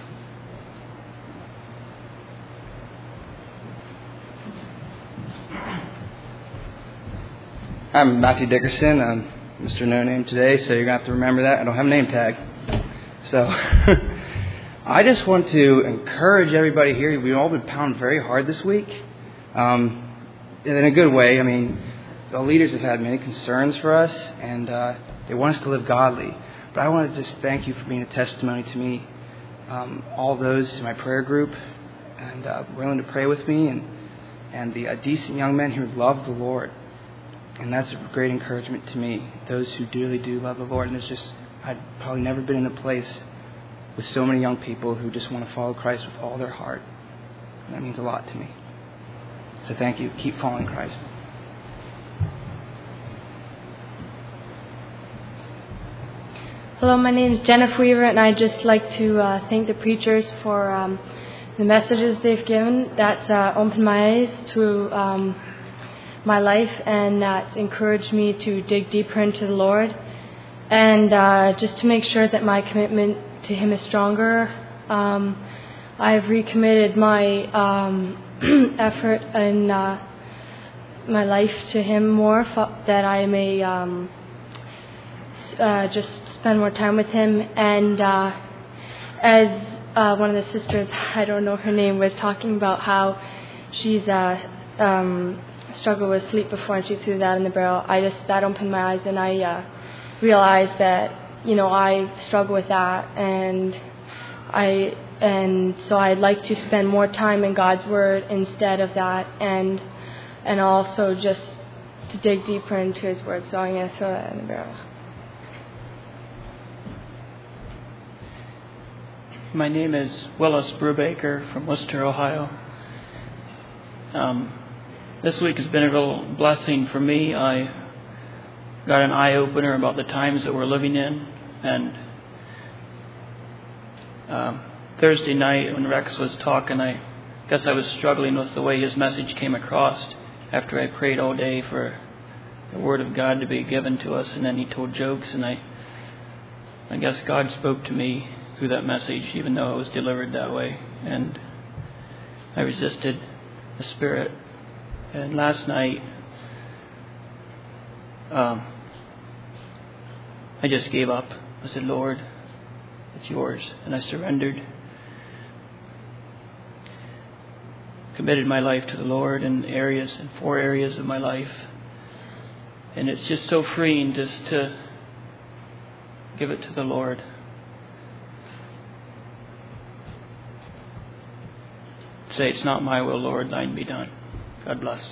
I'm Matthew Dickerson. I'm Mr. No Name today, so you're going to have to remember that. I don't have a name tag. So, I just want to encourage everybody here. We've all been pounded very hard this week, in a good way. I mean, the leaders have had many concerns for us, and they want us to live godly. But I want to just thank you for being a testimony to me, all those in my prayer group, and willing to pray with me, and the decent young men who love the Lord. And that's a great encouragement to me, those who really do love the Lord. And I've probably never been in a place with so many young people who just want to follow Christ with all their heart. And that means a lot to me. So thank you. Keep following Christ. Hello, my name is Jennifer Weaver, and I'd just like to thank the preachers for the messages they've given that opened my eyes to my life, and that encouraged me to dig deeper into the Lord, and just to make sure that my commitment to Him is stronger. I've recommitted my effort and my life to Him more, that I may just spend more time with Him. And as one of the sisters, I don't know her name, was talking about how she's struggled with sleep before, and she threw that in the barrel. That opened my eyes, and I realized that, I struggle with that, and so I'd like to spend more time in God's Word instead of that, and also just to dig deeper into His Word. So I'm going to throw that in the barrel. My name is Willis Brubaker from Worcester, Ohio. This week has been a real blessing for me. I got an eye-opener about the times that we're living in. And Thursday night when Rex was talking, I guess I was struggling with the way his message came across after I prayed all day for the Word of God to be given to us. And then he told jokes, and I guess God spoke to me through that message, even though it was delivered that way. And I resisted the Spirit. And last night, I just gave up. I said, Lord, it's yours. And I surrendered. Committed my life to the Lord in 4 areas of my life. And it's just so freeing just to give it to the Lord. Say, it's not my will, Lord, thine be done. God bless.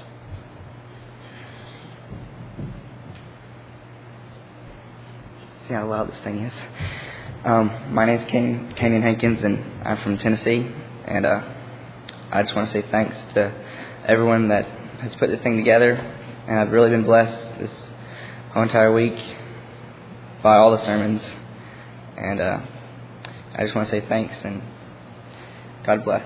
See how loud this thing is. My name's Kenyon Hankins, and I'm from Tennessee. And I just want to say thanks to everyone that has put this thing together. And I've really been blessed this whole entire week by all the sermons. And I just want to say thanks, and God bless.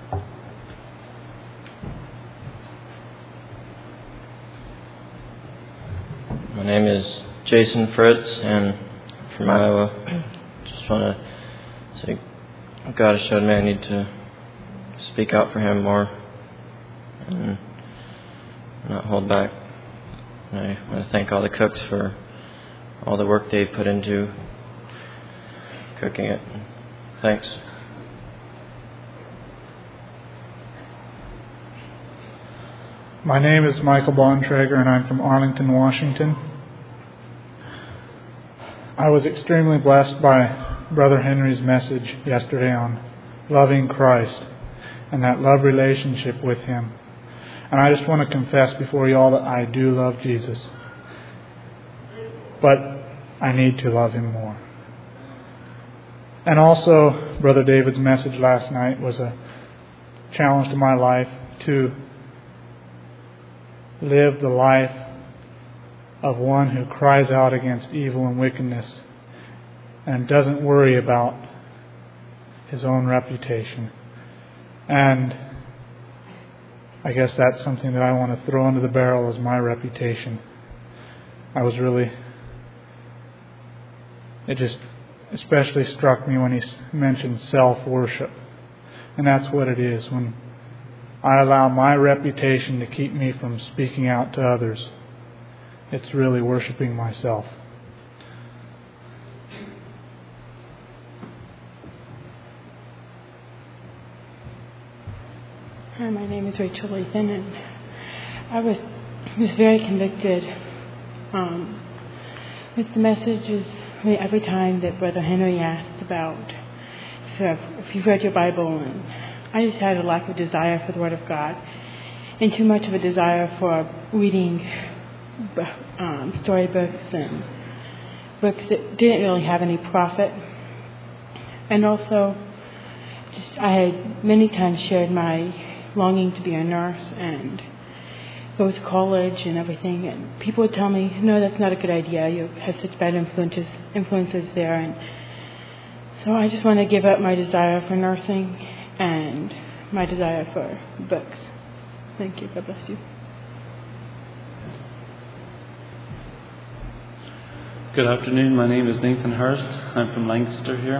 My name is Jason Fritz, and from Iowa. Just want to say God has showed me I need to speak out for Him more and not hold back. And I want to thank all the cooks for all the work they put into cooking it. Thanks. My name is Michael Bontrager, and I'm from Arlington, Washington. I was extremely blessed by Brother Henry's message yesterday on loving Christ and that love relationship with Him. And I just want to confess before you all that I do love Jesus. But I need to love Him more. And also, Brother David's message last night was a challenge to my life to live the life of one who cries out against evil and wickedness and doesn't worry about his own reputation. And I guess that's something that I want to throw into the barrel as my reputation. It just especially struck me when he mentioned self-worship. And that's what it is. When I allow my reputation to keep me from speaking out to others, it's really worshiping myself. Hi, my name is Rachel Lathan, and I was very convicted with the messages. Every time that Brother Henry asked about if you've read your Bible, and I just had a lack of desire for the Word of God, and too much of a desire for reading storybooks and books that didn't really have any profit. And also, I had many times shared my longing to be a nurse and go to college and everything, and people would tell me, no, that's not a good idea, you have such bad influences there. And so I just want to give up my desire for nursing and my desire for books. Thank you. God bless you. Good afternoon. My name is Nathan Hurst. I'm from Lancaster here.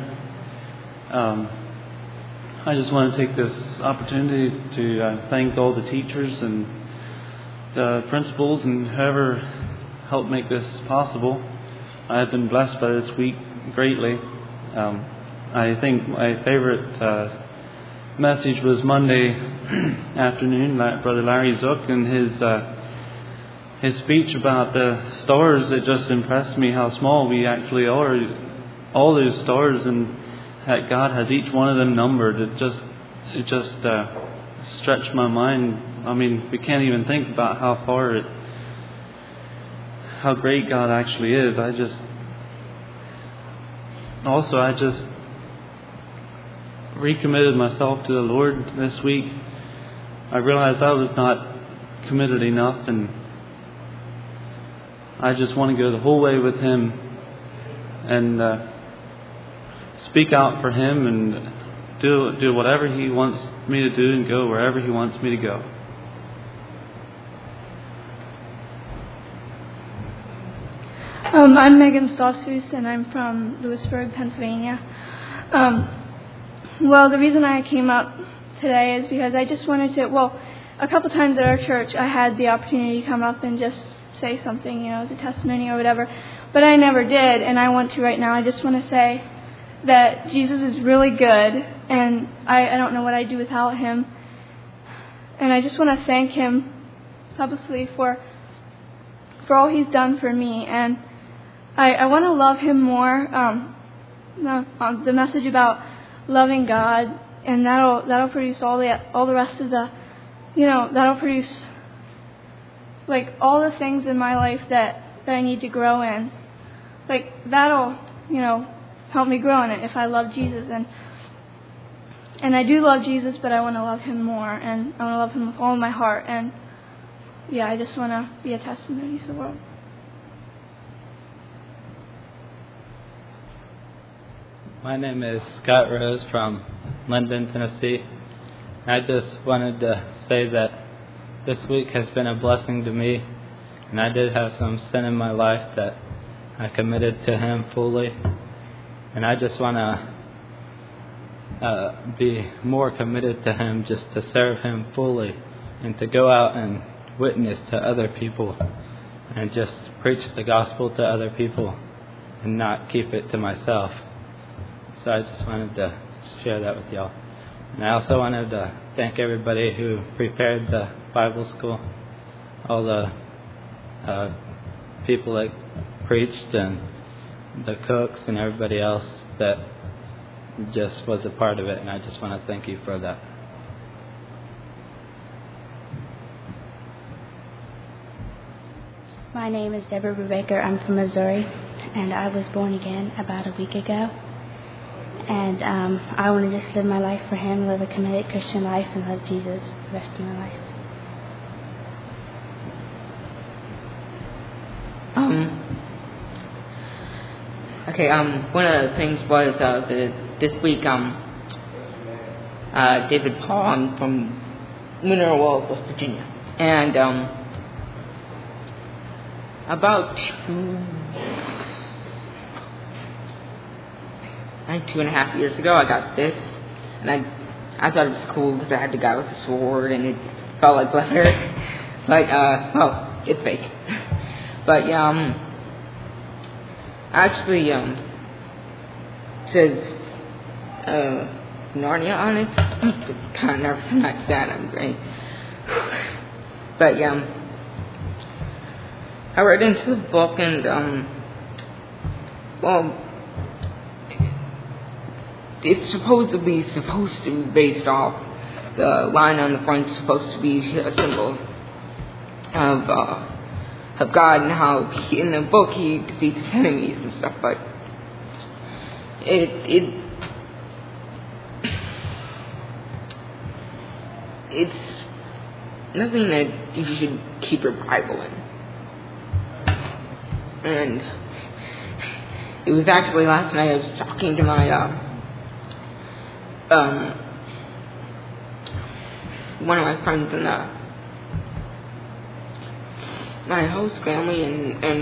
I just want to take this opportunity to thank all the teachers and the principals and whoever helped make this possible. I have been blessed by this week greatly. I think my favorite message was Monday afternoon, Brother Larry Zook, and his speech about the stars. It just impressed me how small we actually are. All those stars, and that God has each one of them numbered. It just stretched my mind. I mean, we can't even think about how great God actually is. I just recommitted myself to the Lord this week. I realized I was not committed enough, and I just want to go the whole way with Him and speak out for Him and do whatever He wants me to do and go wherever He wants me to go. I'm Megan Stossus, and I'm from Lewisburg, Pennsylvania. Well, the reason I came up today is because I just wanted to, a couple times at our church I had the opportunity to come up and just say something, as a testimony or whatever, but I never did, and I want to right now. I just want to say that Jesus is really good, and I don't know what I'd do without Him, and I just want to thank Him publicly for all He's done for me, and I want to love Him more. The message about loving God, and that'll produce all the rest of the, that'll produce like all the things in my life that I need to grow in. Like that'll help me grow in it if I love Jesus, and I do love Jesus, but I want to love Him more, and I want to love Him with all my heart, and I just want to be a testimony to the world. My name is Scott Rose from Linden, Tennessee. I just wanted to say that this week has been a blessing to me, and I did have some sin in my life that I committed to Him fully, and I just want to be more committed to Him, just to serve Him fully, and to go out and witness to other people, and just preach the gospel to other people, and not keep it to myself. So I just wanted to share that with y'all. And I also wanted to thank everybody who prepared the Bible school, all the people that preached, and the cooks and everybody else that just was a part of it. And I just want to thank you for that. My name is Deborah Brubaker. I'm from Missouri, and I was born again about a week ago. And I want to just live my life for Him, live a committed Christian life, and love Jesus the rest of my life. One of the things was this week, David Paul, I'm from Mineral Wells, West Virginia, and about 2.5 years ago, I got this, and I thought it was cool because I had the guy with the sword, and it felt like leather, but it's fake. But actually says Narnia on it. I'm kind of nervous. I'm not sad. I'm great. But I read into the book, and it's supposed to be based off the line on the front. Is supposed to be a symbol of God, and how in the book he defeats his enemies and stuff. But it's nothing that you should keep your Bible in. And it was actually last night I was talking to my one of my friends in my host family, and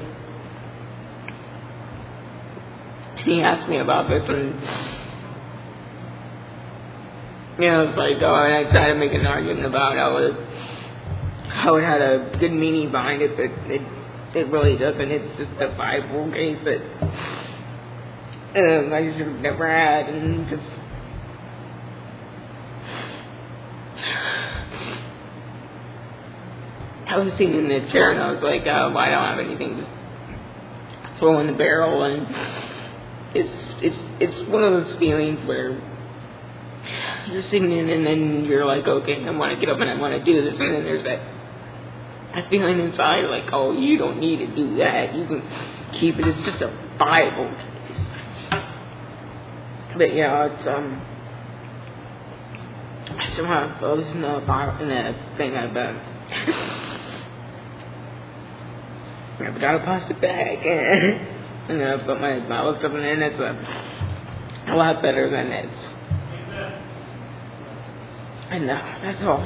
he asked me about this, and I was like, and I tried to make an argument about how it had a good meaning behind it, but it really doesn't. It's just a Bible case that I should have never had, and just I was sitting in the chair and I was like, well, I don't have anything to throw in the barrel, and it's one of those feelings where you're sitting in and then you're like, okay, I want to get up and I want to do this, and then there's that feeling inside like, oh, you don't need to do that. You can keep it. It's just a Bible. But it's somehow I was in the Bible in that thing I've got a plastic bag and I put my Bible stuff in it, and it's a lot better than it. And that's all.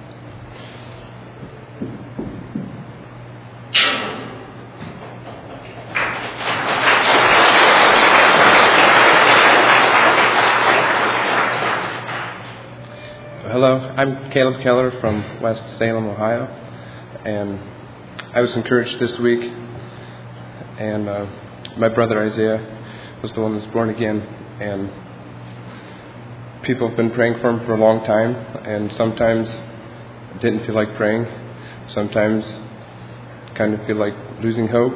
Hello, I'm Caleb Keller from West Salem, Ohio, and I was encouraged this week, and my brother Isaiah was the one that was born again, and people have been praying for him for a long time, and sometimes didn't feel like praying, sometimes kind of feel like losing hope,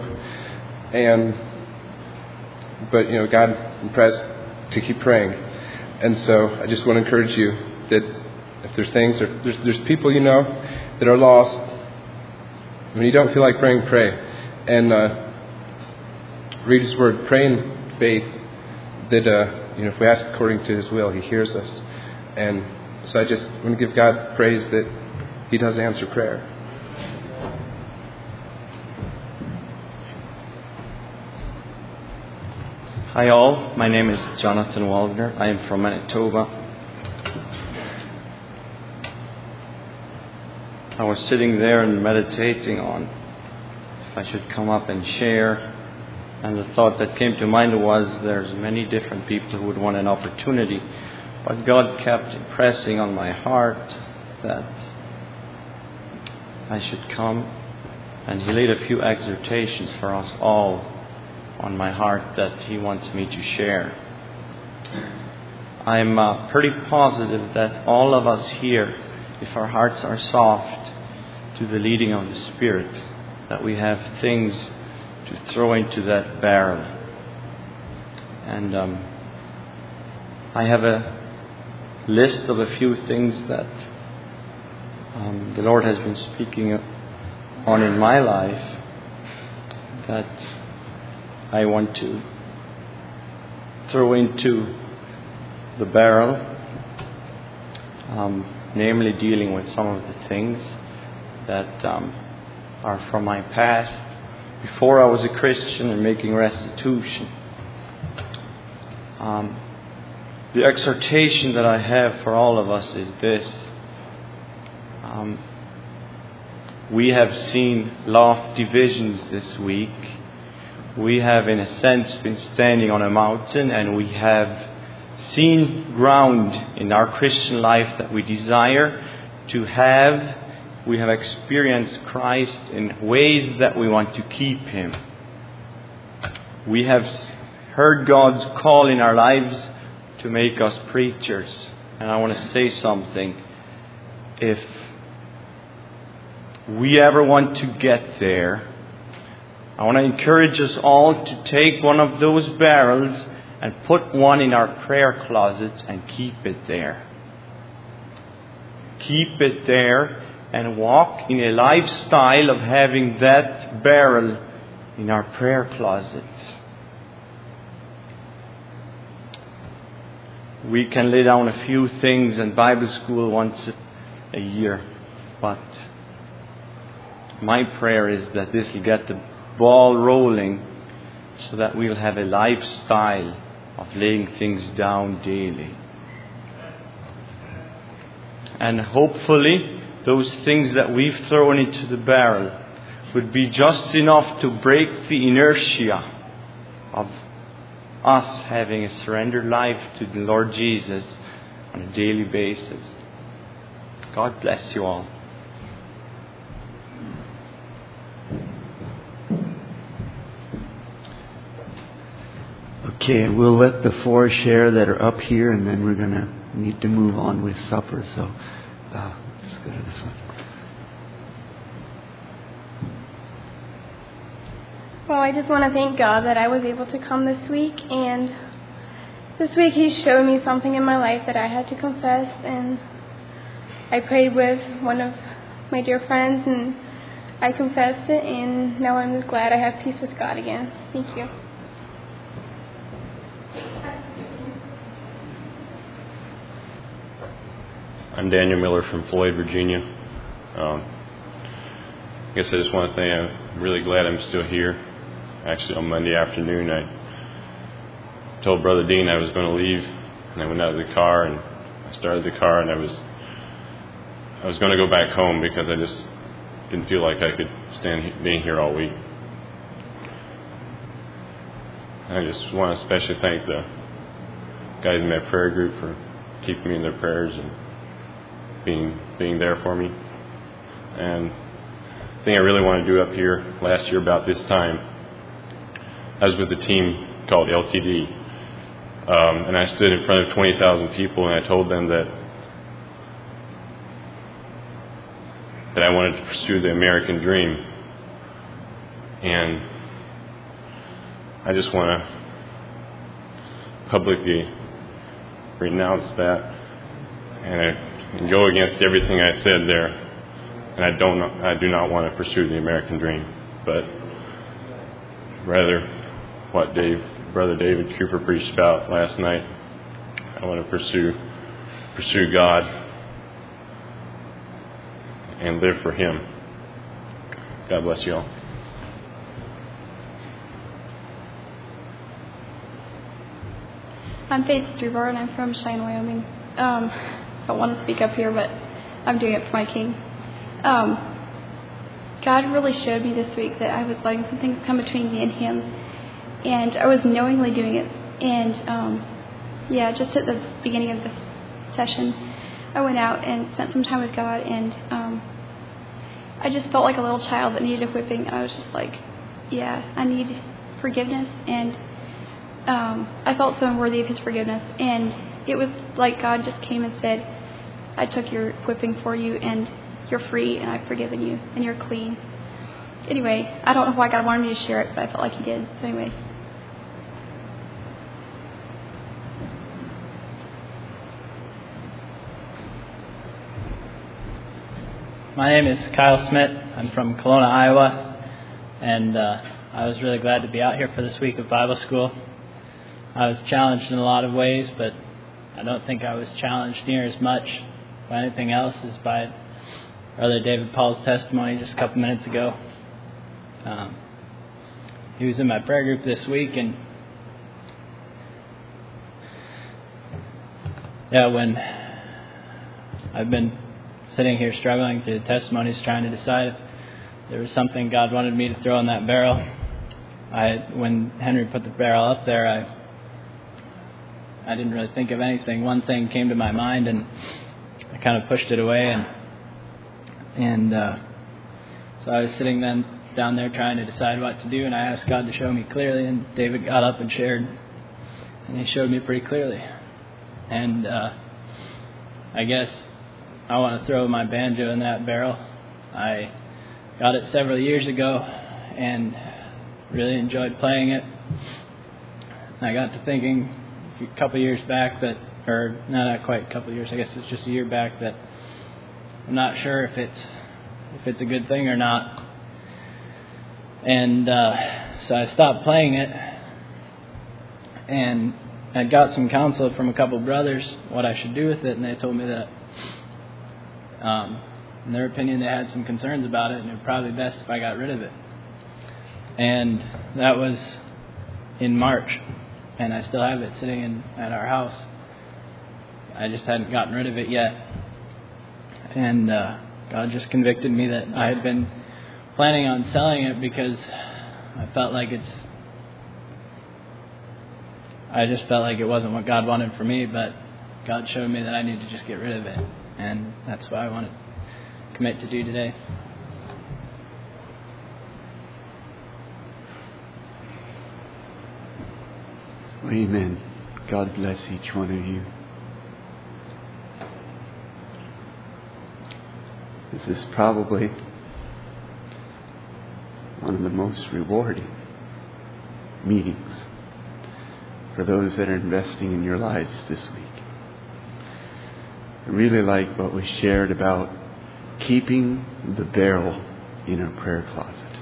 but God impressed to keep praying, and so I just want to encourage you that if there's things, or there's people that are lost, when you don't feel like praying, pray. And read His Word. Pray in faith that, if we ask according to His will, He hears us. And so I just want to give God praise that He does answer prayer. Hi all, my name is Jonathan Waldner. I am from Manitoba. I was sitting there and meditating on if I should come up and share, and the thought that came to mind was there's many different people who would want an opportunity, but God kept impressing on my heart that I should come, and He laid a few exhortations for us all on my heart that He wants me to share. I'm pretty positive that all of us here, if our hearts are soft to the leading of the Spirit, that we have things to throw into that barrel. And I have a list of a few things that the Lord has been speaking on in my life that I want to throw into the barrel, namely dealing with some of the things that are from my past before I was a Christian, and making restitution. The exhortation that I have for all of us is this. We have seen lofty visions this week. We have, in a sense, been standing on a mountain, and we have seen ground in our Christian life that we desire to have. We have experienced Christ in ways that we want to keep Him. We have heard God's call in our lives to make us preachers. And I want to say something. If we ever want to get there, I want to encourage us all to take one of those barrels and put one in our prayer closets and keep it there. Keep it there and walk in a lifestyle of having that barrel in our prayer closets. We can lay down a few things in Bible school once a year, but my prayer is that this will get the ball rolling so that we'll have a lifestyle of laying things down daily. And hopefully those things that we've thrown into the barrel would be just enough to break the inertia of us having a surrendered life to the Lord Jesus on a daily basis. God bless you all. Okay, we'll let the four share that are up here, and then we're going to need to move on with supper. So let's go to this one. Well, I just want to thank God that I was able to come this week, and this week He showed me something in my life that I had to confess, and I prayed with one of my dear friends, and I confessed it, and now I'm just glad I have peace with God again. Thank you. I'm Daniel Miller from Floyd, Virginia. I guess I just want to say I'm really glad I'm still here. Actually, on Monday afternoon, I told Brother Dean I was going to leave, and I went out of the car, and I started the car, and I was going to go back home because I just didn't feel like I could stand being here all week. I just want to especially thank the guys in that prayer group for keeping me in their prayers and being there for me. And the thing I really want to do up here, last year about this time, I was with a team called LTD, and I stood in front of 20,000 people, and I told them that I wanted to pursue the American dream. And I just want to publicly renounce that and go against everything I said there. And I do not want to pursue the American dream, but rather what Brother David Cooper preached about last night. I want to pursue God and live for Him. God bless you all. I'm Faith Struber, and I'm from Cheyenne, Wyoming. I don't want to speak up here, but I'm doing it for my King. God really showed me this week that I was letting some things come between me and Him, and I was knowingly doing it. And just at the beginning of this session, I went out and spent some time with God, and I just felt like a little child that needed a whipping. I was just like, I need forgiveness, and I felt so unworthy of His forgiveness. And it was like God just came and said, I took your whipping for you, and you're free, and I've forgiven you, and you're clean. Anyway, I don't know why God wanted me to share it, but I felt like He did. So anyway. My name is Kyle Smith. I'm from Kelowna, Iowa, and I was really glad to be out here for this week of Bible school. I was challenged in a lot of ways, but I don't think I was challenged near as much by anything else as by Brother David Paul's testimony just a couple minutes ago. He was in my prayer group this week, and when I've been sitting here struggling through the testimonies, trying to decide if there was something God wanted me to throw in that barrel. When Henry put the barrel up there, I didn't really think of anything. One thing came to my mind, and I kind of pushed it away, and so I was sitting then down there trying to decide what to do, and I asked God to show me clearly, and David got up and shared, and He showed me pretty clearly. And I guess I want to throw my banjo in that barrel. I got it several years ago and really enjoyed playing it. I got to thinking a couple years back that, or not quite a couple years, I guess it's just a year back, that I'm not sure if it's a good thing or not. And so I stopped playing it, and I got some counsel from a couple brothers what I should do with it, and they told me that in their opinion they had some concerns about it, and it would probably be best if I got rid of it. And that was in March, and I still have it sitting at our house. I just hadn't gotten rid of it yet. And God just convicted me that I had been planning on selling it because I just felt like it wasn't what God wanted for me, but God showed me that I need to just get rid of it. And that's what I want to commit to do today. Amen. God bless each one of you. This is probably one of the most rewarding meetings for those that are investing in your lives this week. I really like what was shared about keeping the barrel in a prayer closet.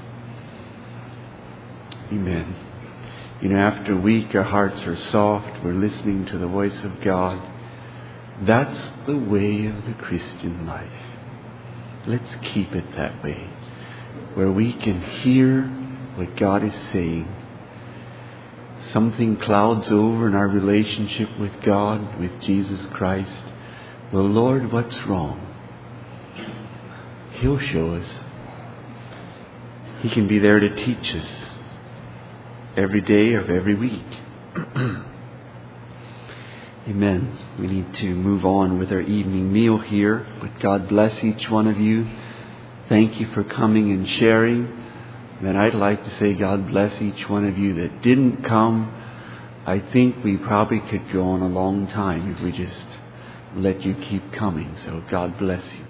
Amen. You know, after a week our hearts are soft, we're listening to the voice of God. That's the way of the Christian life. Let's keep it that way, where we can hear what God is saying. Something clouds over in our relationship with God, with Jesus Christ. Well, Lord, what's wrong? He'll show us. He can be there to teach us every day of every week. Amen. We need to move on with our evening meal here, but God bless each one of you. Thank you for coming and sharing. And I'd like to say God bless each one of you that didn't come. I think we probably could go on a long time if we just let you keep coming. So God bless you.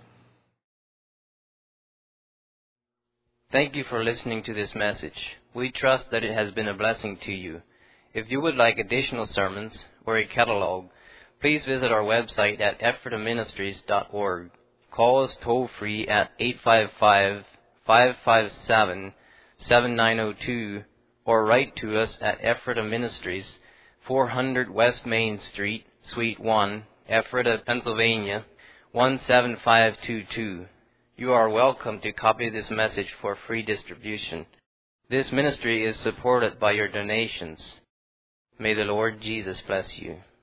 Thank you for listening to this message. We trust that it has been a blessing to you. If you would like additional sermons or a catalog, please visit our website at ephrataministries.org. Call us toll-free at 855-557-7902 or write to us at Ephrata Ministries, 400 West Main Street, Suite 1, Ephrata, Pennsylvania, 17522. You are welcome to copy this message for free distribution. This ministry is supported by your donations. May the Lord Jesus bless you.